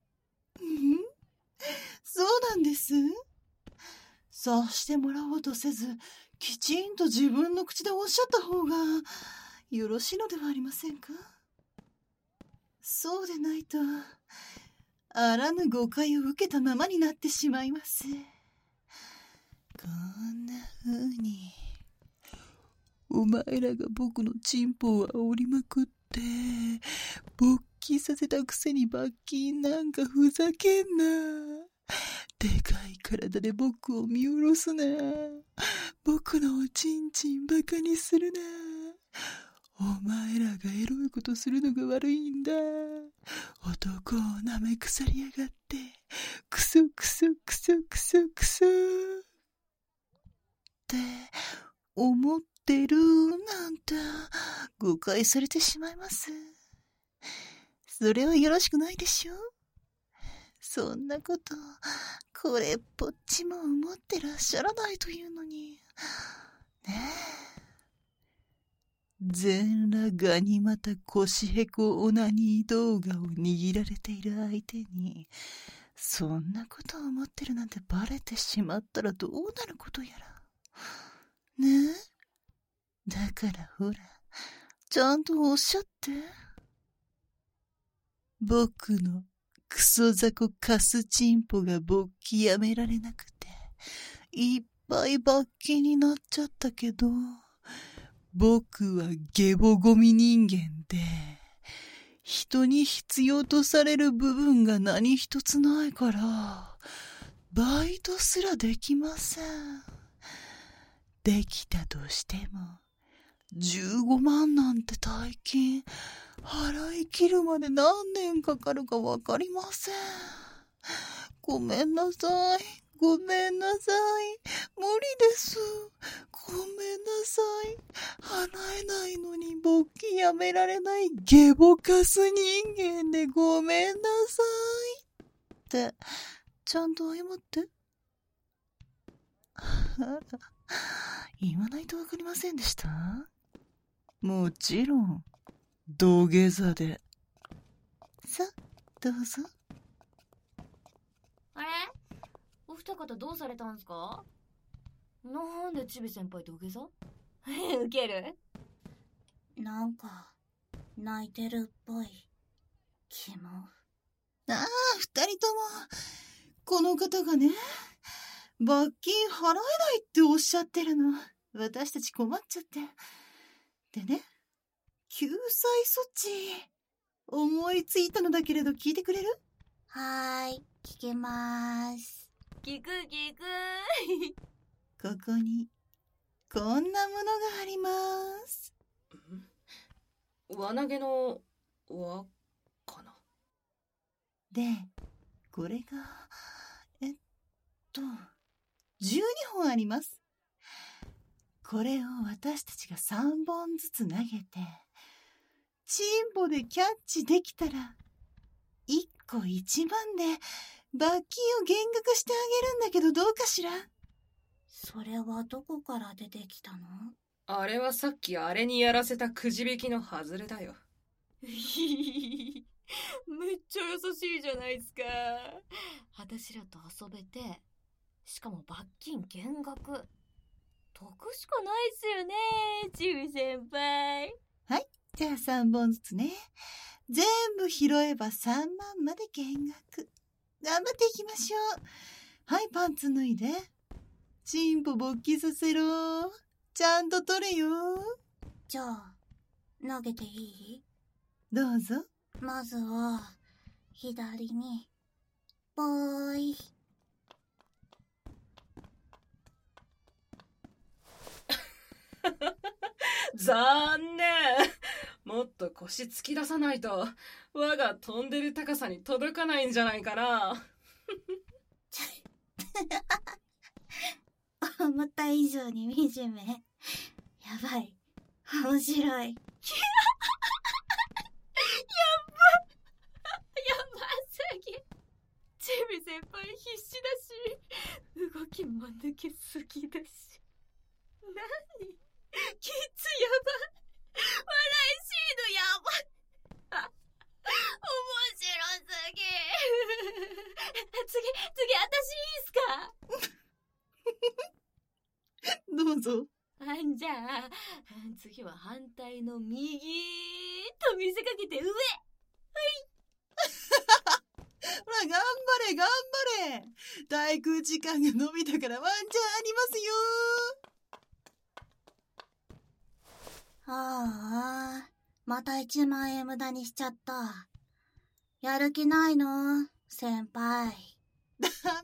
Speaker 4: そうなんです。さしてもらおうとせず、きちんと自分の口でおっしゃった方がよろしいのではありませんか？そうでないと、あらぬ誤解を受けたままになってしまいます。こんな風に、お前らが僕のチンポを煽りまくって、勃起させたくせに罰金なんかふざけんな。でかい体で僕を見下ろすな。僕のおちんちんバカにするな。お前らがエロいことするのが悪いんだ。男を舐め腐りやがって、クソクソクソクソクソって思ってるなんて誤解されてしまいます。それはよろしくないでしょ。そんなことこれっぽっちも思ってらっしゃらないというのにねえ。全裸ガニ股腰へこオナニー動画を握られている相手にそんなことを思ってるなんてバレてしまったらどうなることやらねえ。だからほらちゃんとおっしゃって。僕のクソザコカスチンポが勃起やめられなくていっぱい罰金になっちゃったけど、僕はゲボゴミ人間で人に必要とされる部分が何一つないからバイトすらできません。できたとしてもじゅうごまんなんて大金払い切るまで何年かかるかわかりません。ごめんなさい。ごめんなさい。無理です。ごめんなさい。払えないのに勃起やめられないゲボカス人間でごめんなさい。って、ちゃんと謝って。あら、言わないとわかりませんでした？もちろん。土下座で。 どうぞ。
Speaker 1: あれ、お二方どうされたんすか？なんでちび先輩土下座？ウケる？
Speaker 2: なんか泣いてるっぽい。キモ。
Speaker 4: ああ、二人ともこの方がね、罰金払えないっておっしゃってるの。私たち困っちゃって。でね、救済措置思いついたのだけれど聞いてくれる？
Speaker 2: はーい、聞きまーす。
Speaker 1: 聞く聞く。
Speaker 4: ここにこんなものがあります。
Speaker 3: 輪投げの輪かな。
Speaker 4: で、これがえっとじゅうにほんあります。これを私たちがさんぼんずつ投げて、チンポでキャッチできたらいっこいちまんで罰金を減額してあげるんだけど、どうかしら？
Speaker 2: それはどこから出てきたの？
Speaker 3: あれはさっきあれにやらせたくじ引きの外れだよ。
Speaker 1: めっちゃ優しいじゃないっすか。私らと遊べて、しかも罰金減額。得しかないっすよね、ちび先輩。
Speaker 4: はい、じゃあさんぼんずつね。全部拾えばさんまんまで減額。頑張っていきましょう。はい、パンツ脱いで。チンポ勃起させろ。ちゃんと取れよ。
Speaker 2: じゃあ、投げていい？
Speaker 4: どうぞ。
Speaker 2: まずは、左に、ぽーい。
Speaker 3: 残念。もっと腰突き出さないと輪が飛んでる高さに届かないんじゃないかな。
Speaker 2: 思った以上に惨め。やばい。面白い。やば。
Speaker 1: やばすぎ。ちび先輩必死だし、動きも抜けすぎだし。なに？キッズやば。笑いシーンやば。面白すぎ。次、次私いいっすか？
Speaker 4: どうぞ。
Speaker 1: あんじゃあ、次は反対の右と見せかけて上。はい。
Speaker 4: ほら、頑張れ、頑張れ。滞空時間が伸びたからワンチャンありますよ。
Speaker 2: ああ、またいちまんえん無駄にしちゃった。やる気ないの？先輩。
Speaker 4: ダメですよ。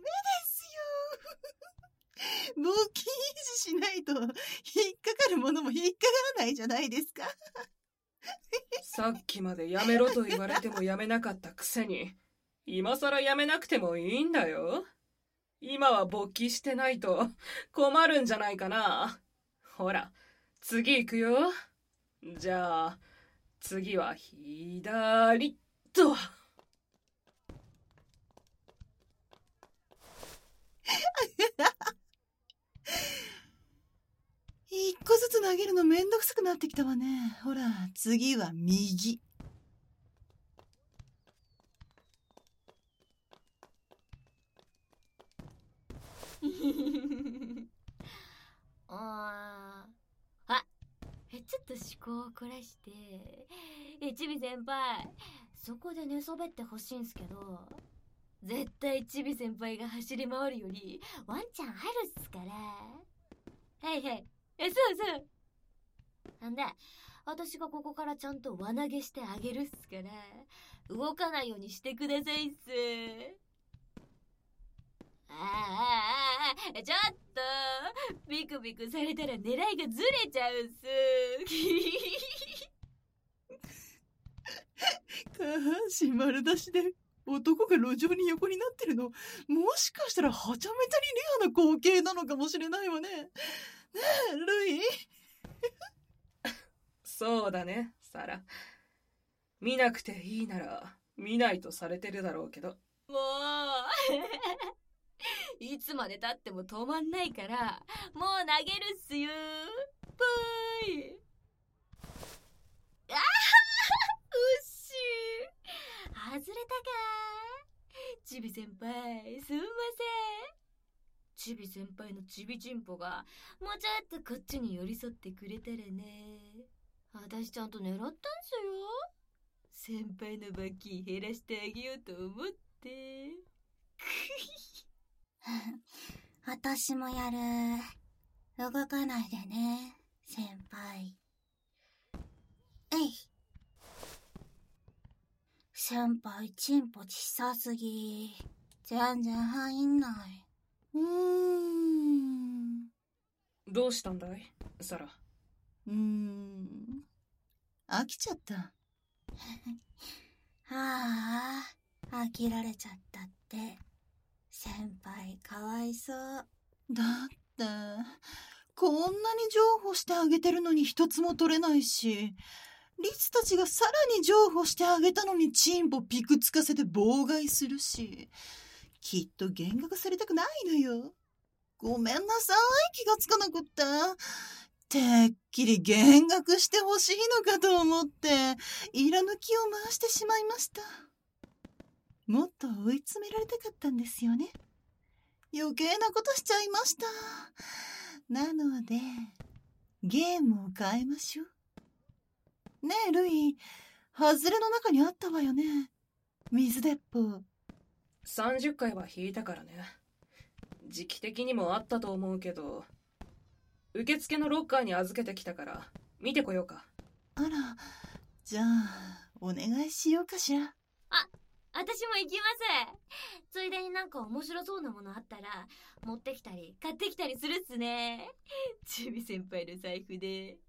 Speaker 4: 募金維持しないと引っかかるものも引っかからないじゃないですか。
Speaker 3: さっきまでやめろと言われてもやめなかったくせに、今さらやめなくてもいいんだよ。今は勃起してないと困るんじゃないかな。ほら、次行くよ。じゃあ次は左と。
Speaker 4: 一個ずつ投げるのめんどくさくなってきたわね。ほら、次は右。
Speaker 1: あーあ、え、ちょっと思考を凝らして。え、ちび先輩、そこで寝そべってほしいんすけど、絶対ちび先輩が走り回るよりワンちゃんあるっすから。はいはい。え、そうそう。なんで、私がここからちゃんと輪投げしてあげるっすから、動かないようにしてくださいっす。ああああ、ちょっとビクビクされたら狙いがずれちゃうっす。
Speaker 4: 下半身丸出しで男が路上に横になってるの、もしかしたらはちゃめちゃにレアな光景なのかもしれないわね。ねえ、ルイ。
Speaker 3: そうだね、サラ。見なくていいなら見ないとされてるだろうけど。
Speaker 1: もういつまで経っても止まんないから、もう投げるっすよ。ぽーい。あー、うっしー。あ外れたか。ちび先輩、すんません。ちび先輩のちびちんぽがもうちょっとこっちに寄り添ってくれたらね。私ちゃんと狙ったんすよ。先輩の罰金減らしてあげようと思って。
Speaker 2: 私もやる。動かないでね、先輩。えい。先輩、チンポ小さすぎ。全然入んない。
Speaker 4: うーん。
Speaker 3: どうしたんだい、サラ。
Speaker 4: うーん。飽きちゃった。
Speaker 2: はあ、飽きられちゃったって。先輩、かわいそう。
Speaker 4: だって、こんなに譲歩してあげてるのに一つも取れないし、リツたちがさらに譲歩してあげたのにチンポピクつかせて妨害するし、きっと減額されたくないのよ。ごめんなさい、気がつかなくって。てっきり減額してほしいのかと思って、いら抜きを回してしまいました。もっと追い詰められたかったんですよね。余計なことしちゃいました。なので、ゲームを変えましょう。ねえ、ルイ、外れの中にあったわよね。水鉄砲。
Speaker 3: さんじゅっかいは引いたからね。時期的にもあったと思うけど、受付のロッカーに預けてきたから見てこようか。
Speaker 4: あら、じゃあお願いしようかしら。
Speaker 1: あ、私も行きます。ついでになんか面白そうなものあったら持ってきたり買ってきたりするっすね。ちび先輩の財布で。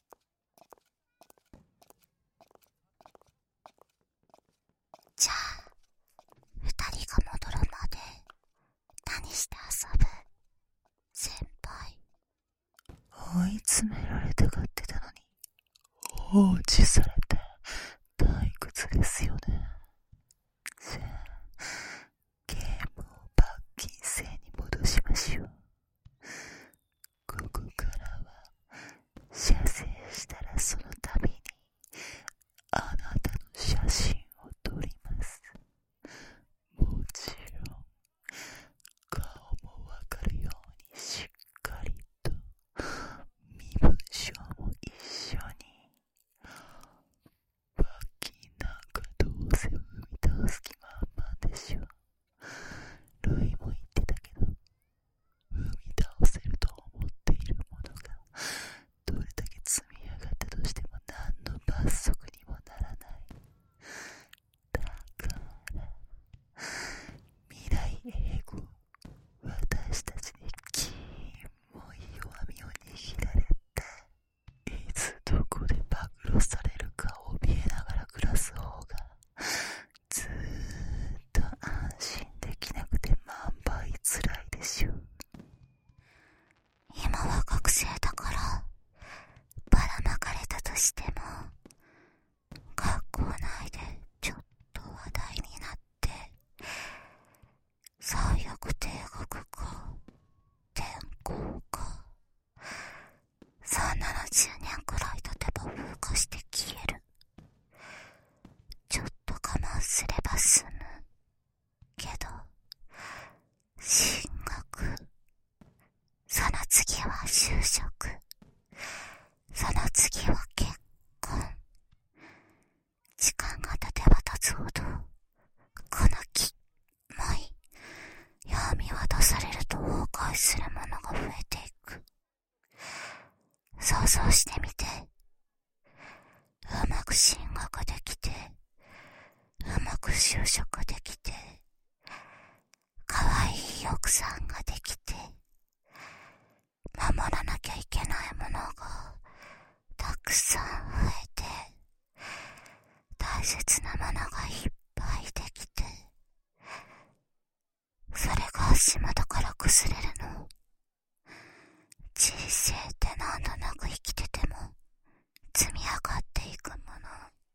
Speaker 2: じゃあ、二人が戻るまで何して遊ぶ？先輩。
Speaker 4: 追い詰められたがってたのに放置されて退屈ですよね。じゃあゲームを罰金制に戻しましょう。ここからは射精したらその度にあなたの写真を撮ります。もちろん顔もわかるようにしっかりと身分証も一緒に。罰金なんかどうせ踏み倒す気満々でしょ。ルイも言ってたけど、踏み倒せると思っているものがどれだけ積み上がったとしても何の罰則にもならない。だから未来永劫私たちにキモい弱みを握られて、いつどこで暴露されるか怯えながら暮らす方がずーっと安心できなくて万倍辛いでしょ。
Speaker 2: 今は学生だからばらまかれたとしても、学校内でちょっと話題になって最悪停学か転校か、そんなのじゅうねんくらい経てば風化して消える。ちょっと我慢すれば済むけど、進学、その次は就職、その次は結婚。時間が経てば経つほど、このキモい闇は出されると崩壊するものが増えていく。想像してみて。うまく進学できて、うまく就職できて、可愛い奥さんができて、守らなきゃいけないものがたくさん増えて、大切なものがいっぱいできて、それが足元から崩れるの。人生って何となく生きてても積み上がっていくもの、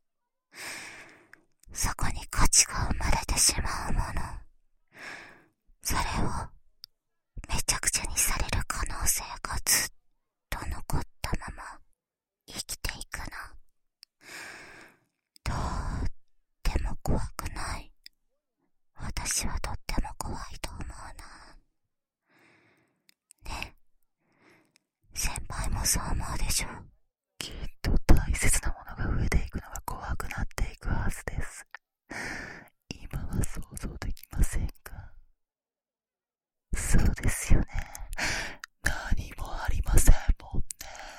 Speaker 2: そこに価値が生まれてしまうもの、それをめちゃくちゃにされる可能性がずっと残ったまま生きていくの。とっても怖くない？ そう思うでしょ。
Speaker 4: きっと大切なものが増えていくのが怖くなっていくはずです。今は想像できませんか？そうですよね。何もありませんもんね。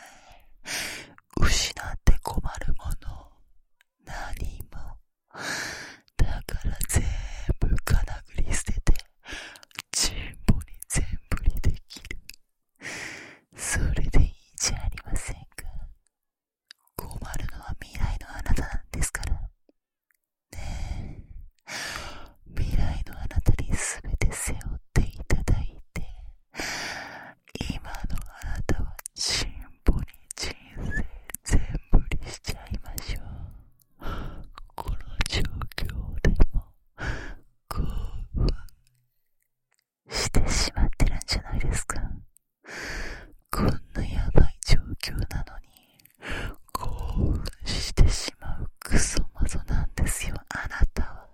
Speaker 4: 失って困るもの何も。だから全部かなぐり捨ててチンポに全振りできる。それでいいじゃありませんか。困るのは未来のあなたなんですからねえ。未来のあなたに全て背負っていただいて、今のあなたはチンポに人生全振りしちゃいましょう。この状況でも興奮してしまってるんじゃないですか。こんなやばい状況なのに興奮してしまうクソマゾなんですよ、あなたは。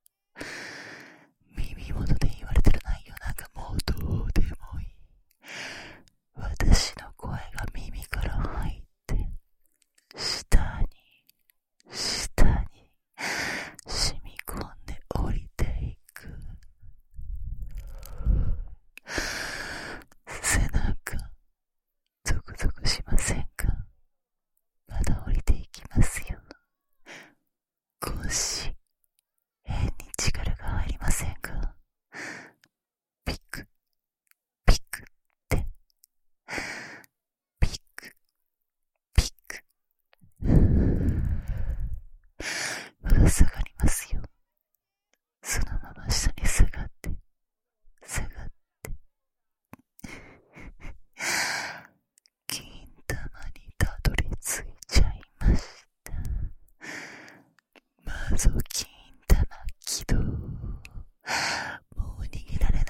Speaker 4: 耳元で言われてる内容なんかもうどうでもいい。私の声が耳から入って下に下に染み込んで降りていく。背中ゾクゾクしませんか？まだ降りていきますよ。腰変に力が入りませんか？ピクピクってピクピク。まだ下がりますよ。そのまま下に下がって下がって金玉にたどり着いちゃいました。マゾ金玉起動。もう逃げられない。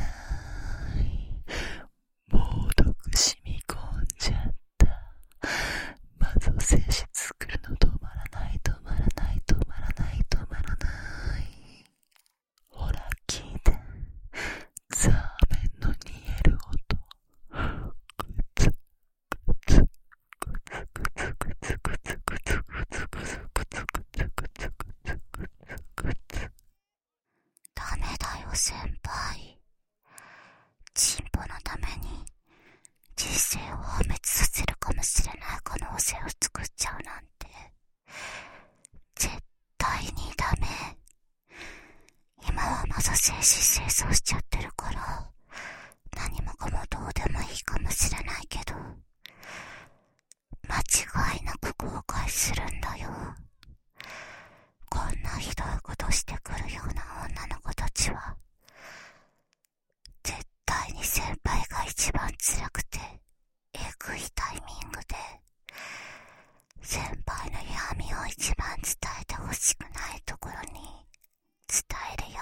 Speaker 4: 猛毒染み込んじゃった。マゾ精子作るの止まらない止まらない止まらない止まらない。ほら聞いて、ザーメンの煮える音。グツグツグツグツグツグツグツグツグツグツグツグツグツグツ。
Speaker 2: ダメだよ先輩。チンポのために人生を破滅させるかもしれない可能性を作っちゃうなんて絶対にダメ。今はまだ精子清掃しちゃってるから何もかもどうでもいいかもしれないけど、間違いなく後悔するんだよ。こんなひどいことしてくるような女の子たちは絶対に先輩が一番辛くてえぐいタイミングで先輩の闇を一番伝えてほしくないところに伝えるよ。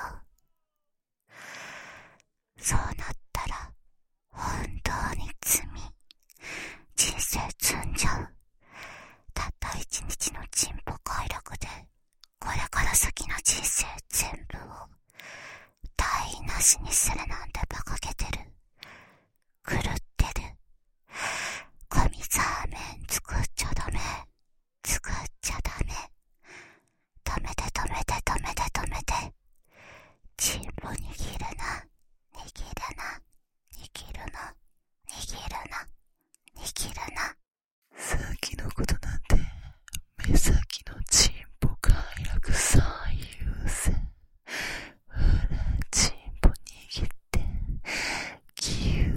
Speaker 2: そうなったら本当に罪、人生積んじゃう。たった一日のチンポ快楽でこれから先の人生全部を台無しにするなんて馬鹿げてる。狂ってる。ゴミザーメン作っちゃダメ。作っちゃダメ。止めて止めて止めて止めて。チンポ握るな。握るな。握るな。握るな。握るな。
Speaker 4: さっきのことなんて目先のチンポ快楽最優先。ほらチンポ握ってギュー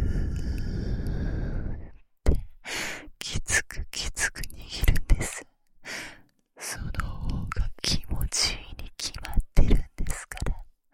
Speaker 4: ってきつくきつく握るんです。その方が気持ちいいに決まってるんですから。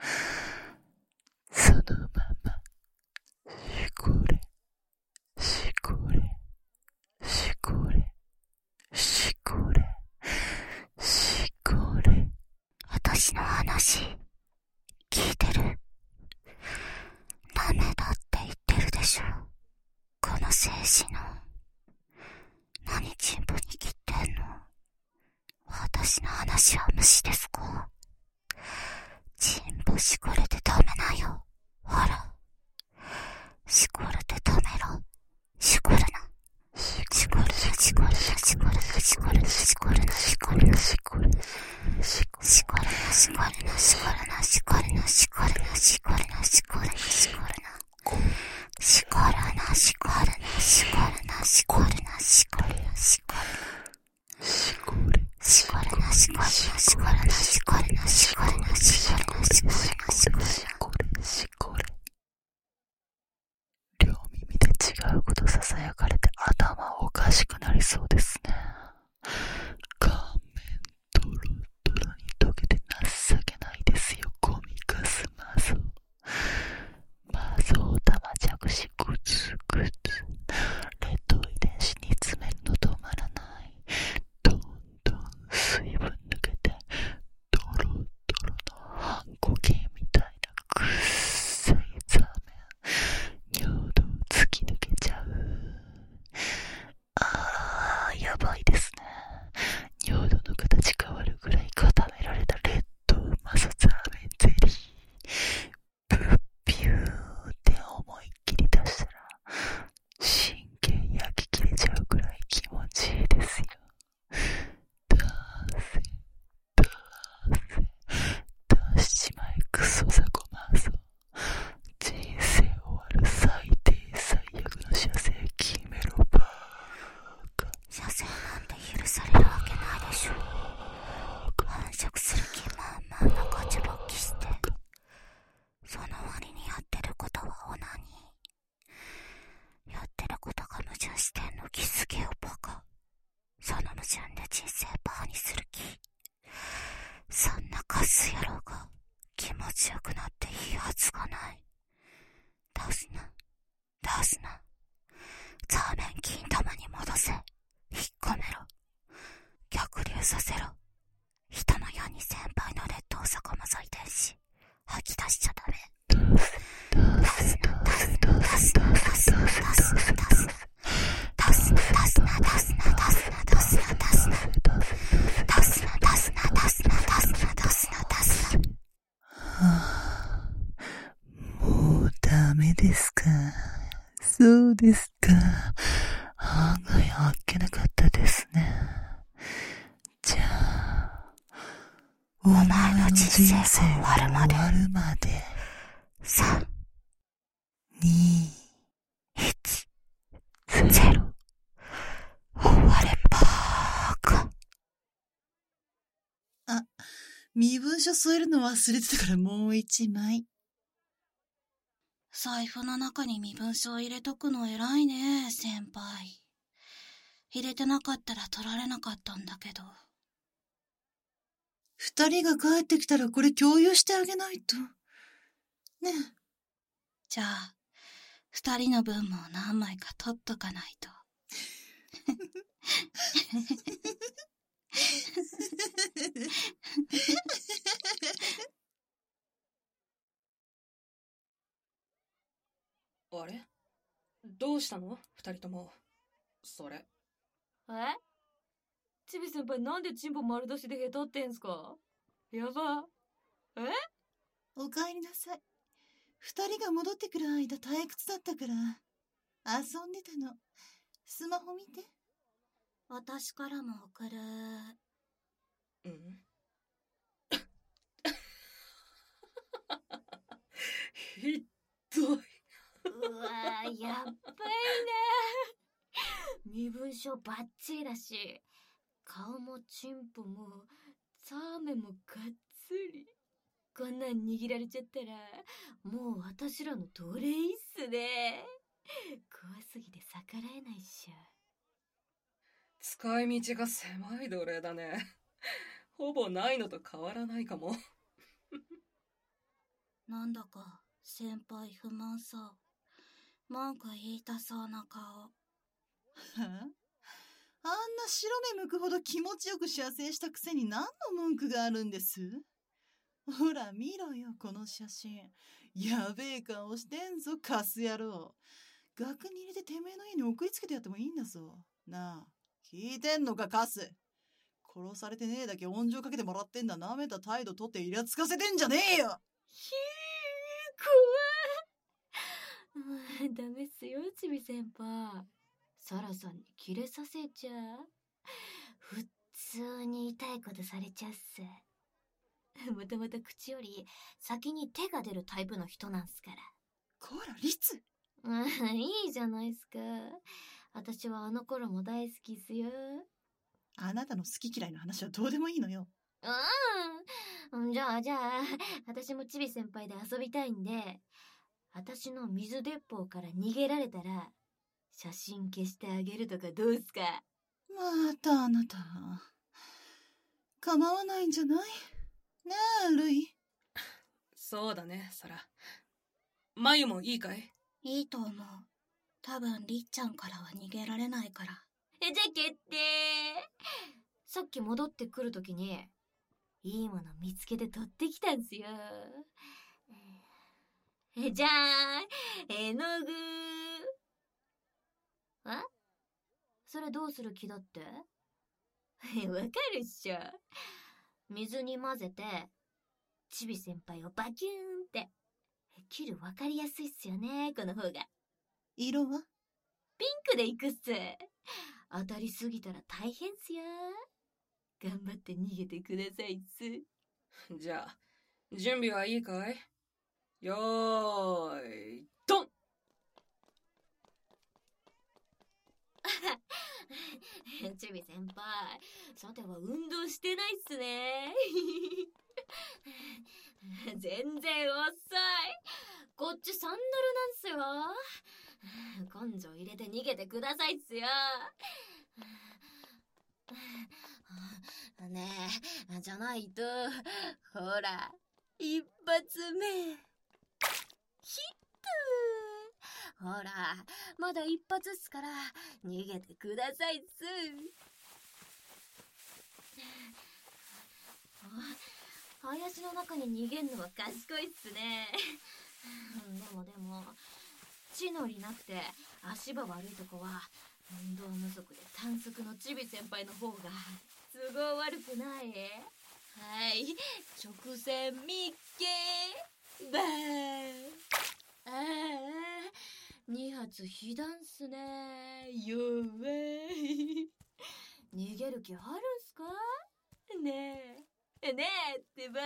Speaker 4: そのまましこれしこれしこれしこれしこれ。
Speaker 2: 私の話聞いてる？ダメだって言ってるでしょ。この精子の何チンポに切ってんの？私の話は無視ですか？チンポしこれてダメなよ。ほらしこれてダメろ。しこるな。しこるるなしこるなしこるなしこるなしこるなしこるなしこるなしこるなしこるなしこるなしこるなしこるなしこるしこれしこるなしこるなしこるなしこるなしこるなしこるなしこるなしこるなしこれ両耳で違うことささやかれて頭おかしくなりそうですね。顔面ドロドロに溶けて情けないですよ。ゴミかすマゾマゾ玉着しグツグツレッド遺伝子煮詰めるの止まらない。どんどん水分抜けてドロドロの反抗系みたいなくっさいザーメン尿道突き抜けちゃう。あーやばいですね。尿道の形変わるぐらい固められたレッドうまさザーメンゼリーブッピューって思いっきり出したら神経焼き切れちゃうぐらい気持ちいいですよ。出せ出せ出しちまえクソザコマゾ。人生終わる最低最悪の射精決めろバーカ。射精なんて許されるわけないでしょ。繁殖する気満々なガチ勃起してその割にやってることはオナニー。やってることが矛盾してんの気づけよバカ。その矛盾で人生バーにする気。そんなカス野郎が気持ちよくなっていいはずがない。出すな出すな。ザーメン金玉に戻せ。引っ込めろ。逆流させろ。人の世に先輩の劣等さこまぞいてんし吐き出しちゃダメ。出すな出すな出すな出すな出すな出すな出すな出すな出すな出すな出すな出すな出すな出すな出すな出すな出すな出すな。はぁ、もうダメですか。そうですか。案外あっけなかったですね。じゃあお前の人生が終わるまでさん、に、いち、ゼロ終われバーカ。
Speaker 4: あ、身分証添えるの忘れてたからもう一枚。
Speaker 2: 財布の中に身分証入れとくの偉いね先輩。入れてなかったら取られなかったんだけど。
Speaker 4: 二人が帰ってきたらこれ共有してあげないと。ねえ。
Speaker 2: じゃあ、二人の分も何枚か取っとかないと。
Speaker 3: あれどうしたの二人とも。それ。
Speaker 1: えちび先輩なんでチンポ丸出しでへたってんすか。やば。え
Speaker 4: おかえりなさい。二人が戻ってくる間退屈だったから遊んでたの。スマホ見て。
Speaker 2: 私からも送る。
Speaker 3: うんひっどい。
Speaker 1: うわーやっばいね。身分証バッチリだし顔もチンポもザーメンもがっつり。こんなん握られちゃったらもう私らの奴隷いっすね。怖すぎて逆らえないっしょ。
Speaker 3: 使い道が狭い奴隷だね。ほぼないのと変わらないかも。
Speaker 2: なんだか先輩不満そう。文句言いたそうな顔。
Speaker 4: はあ、あんな白目向くほど気持ちよく射精したくせに何の文句があるんです？ほら見ろよこの写真。やべえ顔してんぞカス野郎。額に入れててめえの家に送りつけてやってもいいんだぞ。なあ聞いてんのかカス。殺されてねえだけ温情かけてもらってんだ。舐めた態度取ってイラつかせてんじゃねえよ。
Speaker 1: ひー怖い。ダメっすよちび先輩。サラさんにキレさせちゃう。普通に痛いことされちゃうっす。 もともと口より先に手が出るタイプの人なんすから。
Speaker 4: こら、リツ。
Speaker 1: うん、いいじゃないすか。私はあの頃も大好きっすよ。
Speaker 4: あなたの好き嫌いの話はどうでもいいのよ。
Speaker 1: うん。じゃあ、じゃあ、私もチビ先輩で遊びたいんで、私の水鉄砲から逃げられたら、写真消してあげるとかどうすか？
Speaker 4: またあなた。構わないんじゃない？ねえ、ルイ。
Speaker 3: そうだね、サラ。マユもいいかい？
Speaker 2: いいと思う。多分りっちゃんからは逃げられないから。
Speaker 1: え、じゃあ決定。さっき戻ってくるときに、いいもの見つけて取ってきたんすよ。え、じゃーん、絵の具。え？それどうする気だって？わかるっしょ。水に混ぜて、チビ先輩をバキューンって。切るわかりやすいっすよね、この方が。
Speaker 4: 色は？
Speaker 1: ピンクでいくっす。当たりすぎたら大変っすよ。頑張って逃げてくださいっす。
Speaker 3: じゃあ、準備はいいかい？よーい、ドン！
Speaker 1: チビ先輩、さては運動してないっすね。全然遅い。こっちサンダルなんすよ。根性入れて逃げてくださいっすよ。ねえ、じゃないと、ほら、一発目。ヒット。ほら、まだ一発っすから、逃げてくださいっす。林の中に逃げんのは賢いっすね。でもでも、地の利なくて足場悪いとこは、運動不足で短足のチビ先輩の方が都合悪くない？はい、直線ミッケーバーン。ああ、二発被弾っすね。弱い。逃げる気あるんすか？ねえ、ねえってば。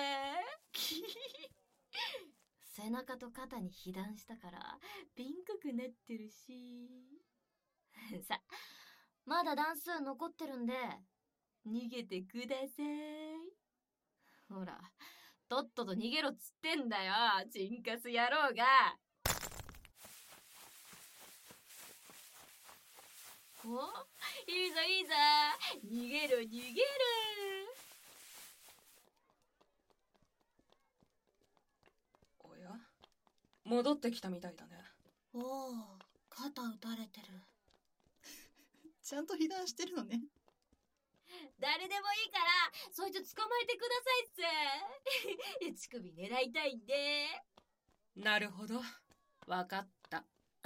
Speaker 1: 背中と肩に被弾したからピンクくなってるし。さ、まだ段数残ってるんで逃げてください。ほら、とっとと逃げろっつってんだよ、チンカス野郎が。お、いいぞいいぞ、逃げる逃げる。
Speaker 3: おや？戻ってきたみたいだね。
Speaker 2: おお、肩打たれてる。
Speaker 4: ちゃんと被弾してるのね。
Speaker 1: 誰でもいいから、そいつ捕まえてくださいっす。乳首狙いたいんで。
Speaker 3: なるほど。わかった。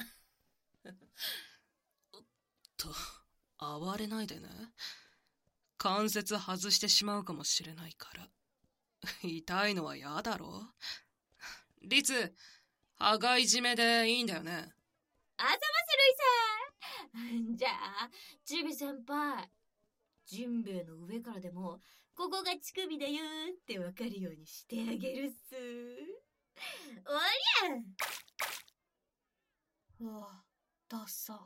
Speaker 3: おっと、暴れないでね。関節外してしまうかもしれないから。痛いのは嫌だろ？リツ、羽交い締めでいいんだよね。
Speaker 1: あざますルイさん。じゃあ、チビ先輩、ジンベエの上からでも、ここが乳首だよってわかるようにしてあげるっす。おりゃ！
Speaker 2: うわ、ダッサ。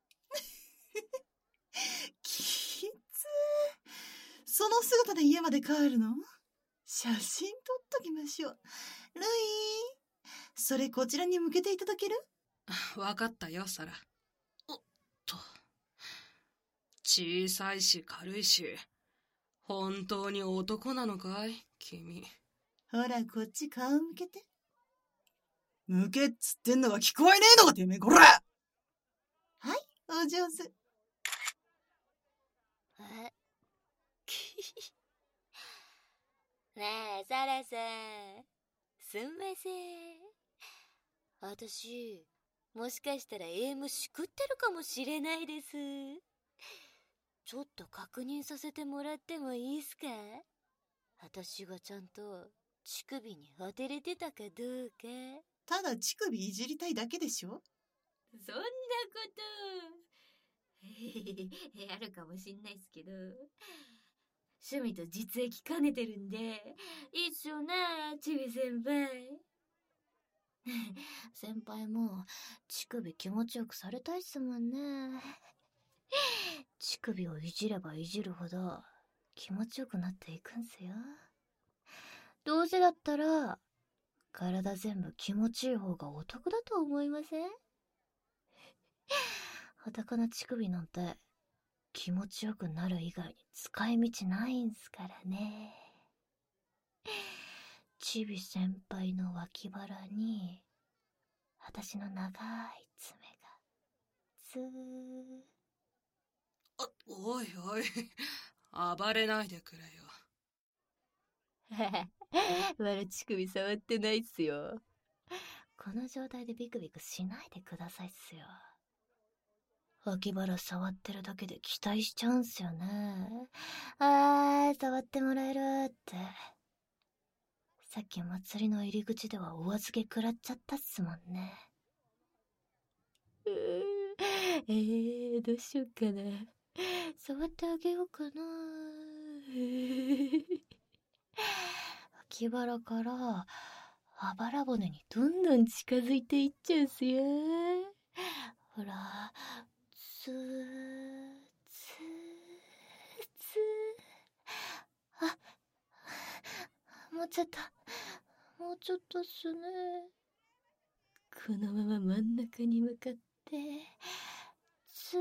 Speaker 4: きつー。その姿で家まで帰るの？写真撮っときましょう。ルイ、それこちらに向けていただける？
Speaker 3: わかったよ、サラ。おっと。小さいし軽いし、本当に男なのかい、君。
Speaker 4: ほら、こっち顔向けて。向けっつってんのが聞こえねえのか、てめえ、こら！はい、お上手。
Speaker 5: えねえ、サラさん。すんません。私、もしかしたらエイムしくってるかもしれないです。ちょっと確認させてもらってもいいっすか？私がちゃんと乳首に当てれてたかどうか。
Speaker 4: ただ乳首いじりたいだけでしょ？
Speaker 1: そんなこと、あるかもしんないっすけど、 趣味と実益兼ねてるんで、いいっすよね、ちび先輩。先輩も乳首気持ちよくされたいっすもんね。乳首をいじればいじるほど気持ちよくなっていくんすよ。どうせだったら体全部気持ちいい方がお得だと思いません？裸の乳首なんて気持ちよくなる以外に使い道ないんすからね。ちび先輩の脇腹に私の長い爪がずー
Speaker 3: あ、おいおい、暴れないでくれよ。
Speaker 1: まだ乳首触ってないっすよ。この状態でビクビクしないでくださいっすよ。脇腹触ってるだけで期待しちゃうんすよね。あー、触ってもらえるって。さっき祭りの入り口ではお預け食らっちゃったっすもんね。うーえー、どうしよっかな。触ってあげようかな。脇腹からあばら骨にどんどん近づいていっちゃうんすよ。ほら、つー、つー、つー。あ、もうちょっと、もうちょっとっすね。このまま真ん中に向かって、つ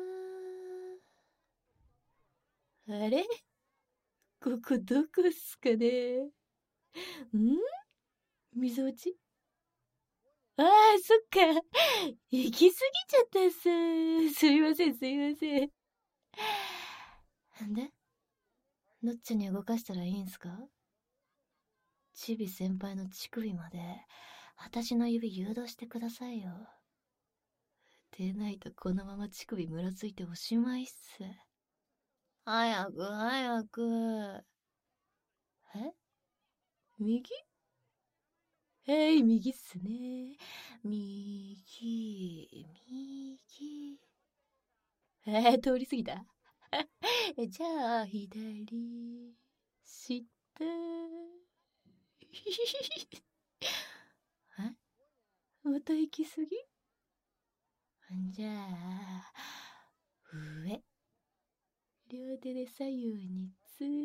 Speaker 1: ー。あれ？ここどこっすかね？ん？溝落ち？ああ、そっか。行き過ぎちゃったっす。すいません、すいません。んで、どっちに動かしたらいいんすか？ちび先輩の乳首まで、私の指誘導してくださいよ。でないとこのまま乳首むらついておしまいっす。早く、早く。え？右？はい、右っすね。右、右。えー、通り過ぎた。じゃあ、左、下。え？また行き過ぎ？じゃあ、上。両手で左右につー。あー、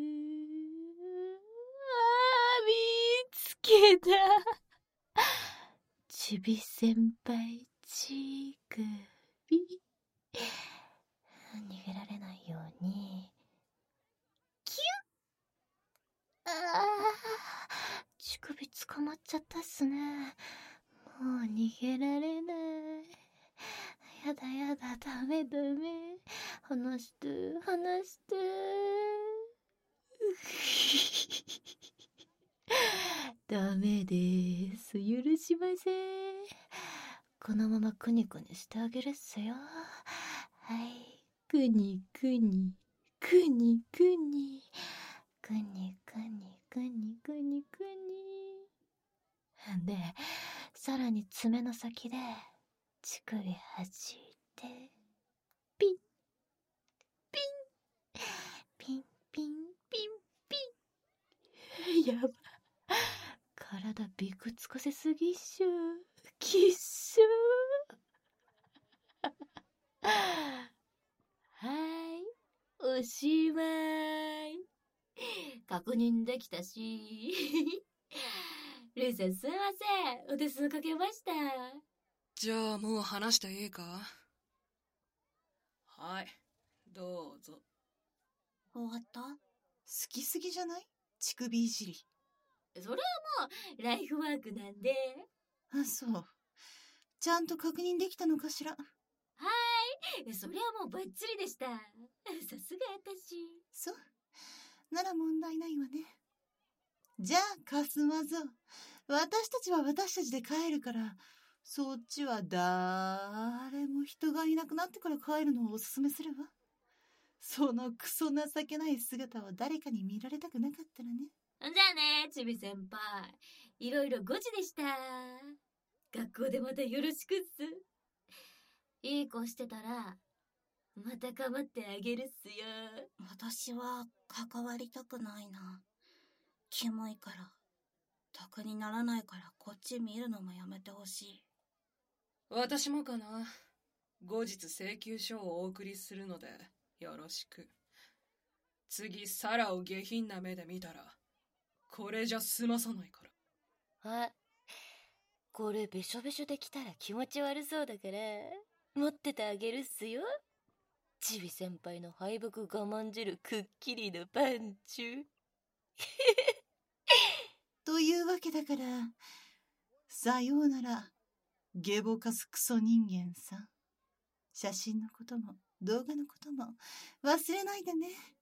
Speaker 1: 見つけた。ちび先輩乳首。逃げられないようにキュッ。あー、乳首捕まっちゃったっすね。もう逃げられない。やだやだ、ダメダメ。離して離して。ダメです。許しません。このままクニクニしてあげるっすよ。はい。クニクニ、クニクニ、クニクニ、クニクニクニ。で、さらに爪の先で乳首弾いて、ピン、ピン、ピン、ピン、ピン、ピン。やば。体びくつかせすぎっしょ。きっしょ。はい、おしまい。確認できたし。ルイさんすいません。お手数かけました。
Speaker 3: じゃあもう話していいか？はい、どうぞ。
Speaker 2: 終わった？
Speaker 4: 好きすぎじゃない？乳首いじり。
Speaker 1: それはもうライフワークなんで。
Speaker 4: あ、そう。ちゃんと確認できたのかしら？
Speaker 1: はい、それはもうバッチリでした。さすが私。
Speaker 4: そう。なら問題ないわね。じゃあ、かすまぞ。私たちは私たちで帰るから、そっちはだーれも人がいなくなってから帰るのをおすすめするわ。そのクソ情けない姿を誰かに見られたくなかったらね。
Speaker 1: じゃあね、ちび先輩。いろいろごじでした。学校でまたよろしくっす。いい子してたら、 またかまってあげるっすよ。
Speaker 2: 私は関わりたくないな。キモいから。得にならないからこっち見るのもやめてほしい。
Speaker 3: 私もかな。後日請求書をお送りするのでよろしく。次サラを下品な目で見たらこれじゃ済まさないか
Speaker 5: あ、これべしょべしょできたら気持ち悪そうだから持っててあげるっすよ。チビ先輩の敗北我慢汁くっきりのパンチュ。
Speaker 4: というわけだから、さようなら、ゲボカスクソ人間さん。写真のことも動画のことも忘れないでね。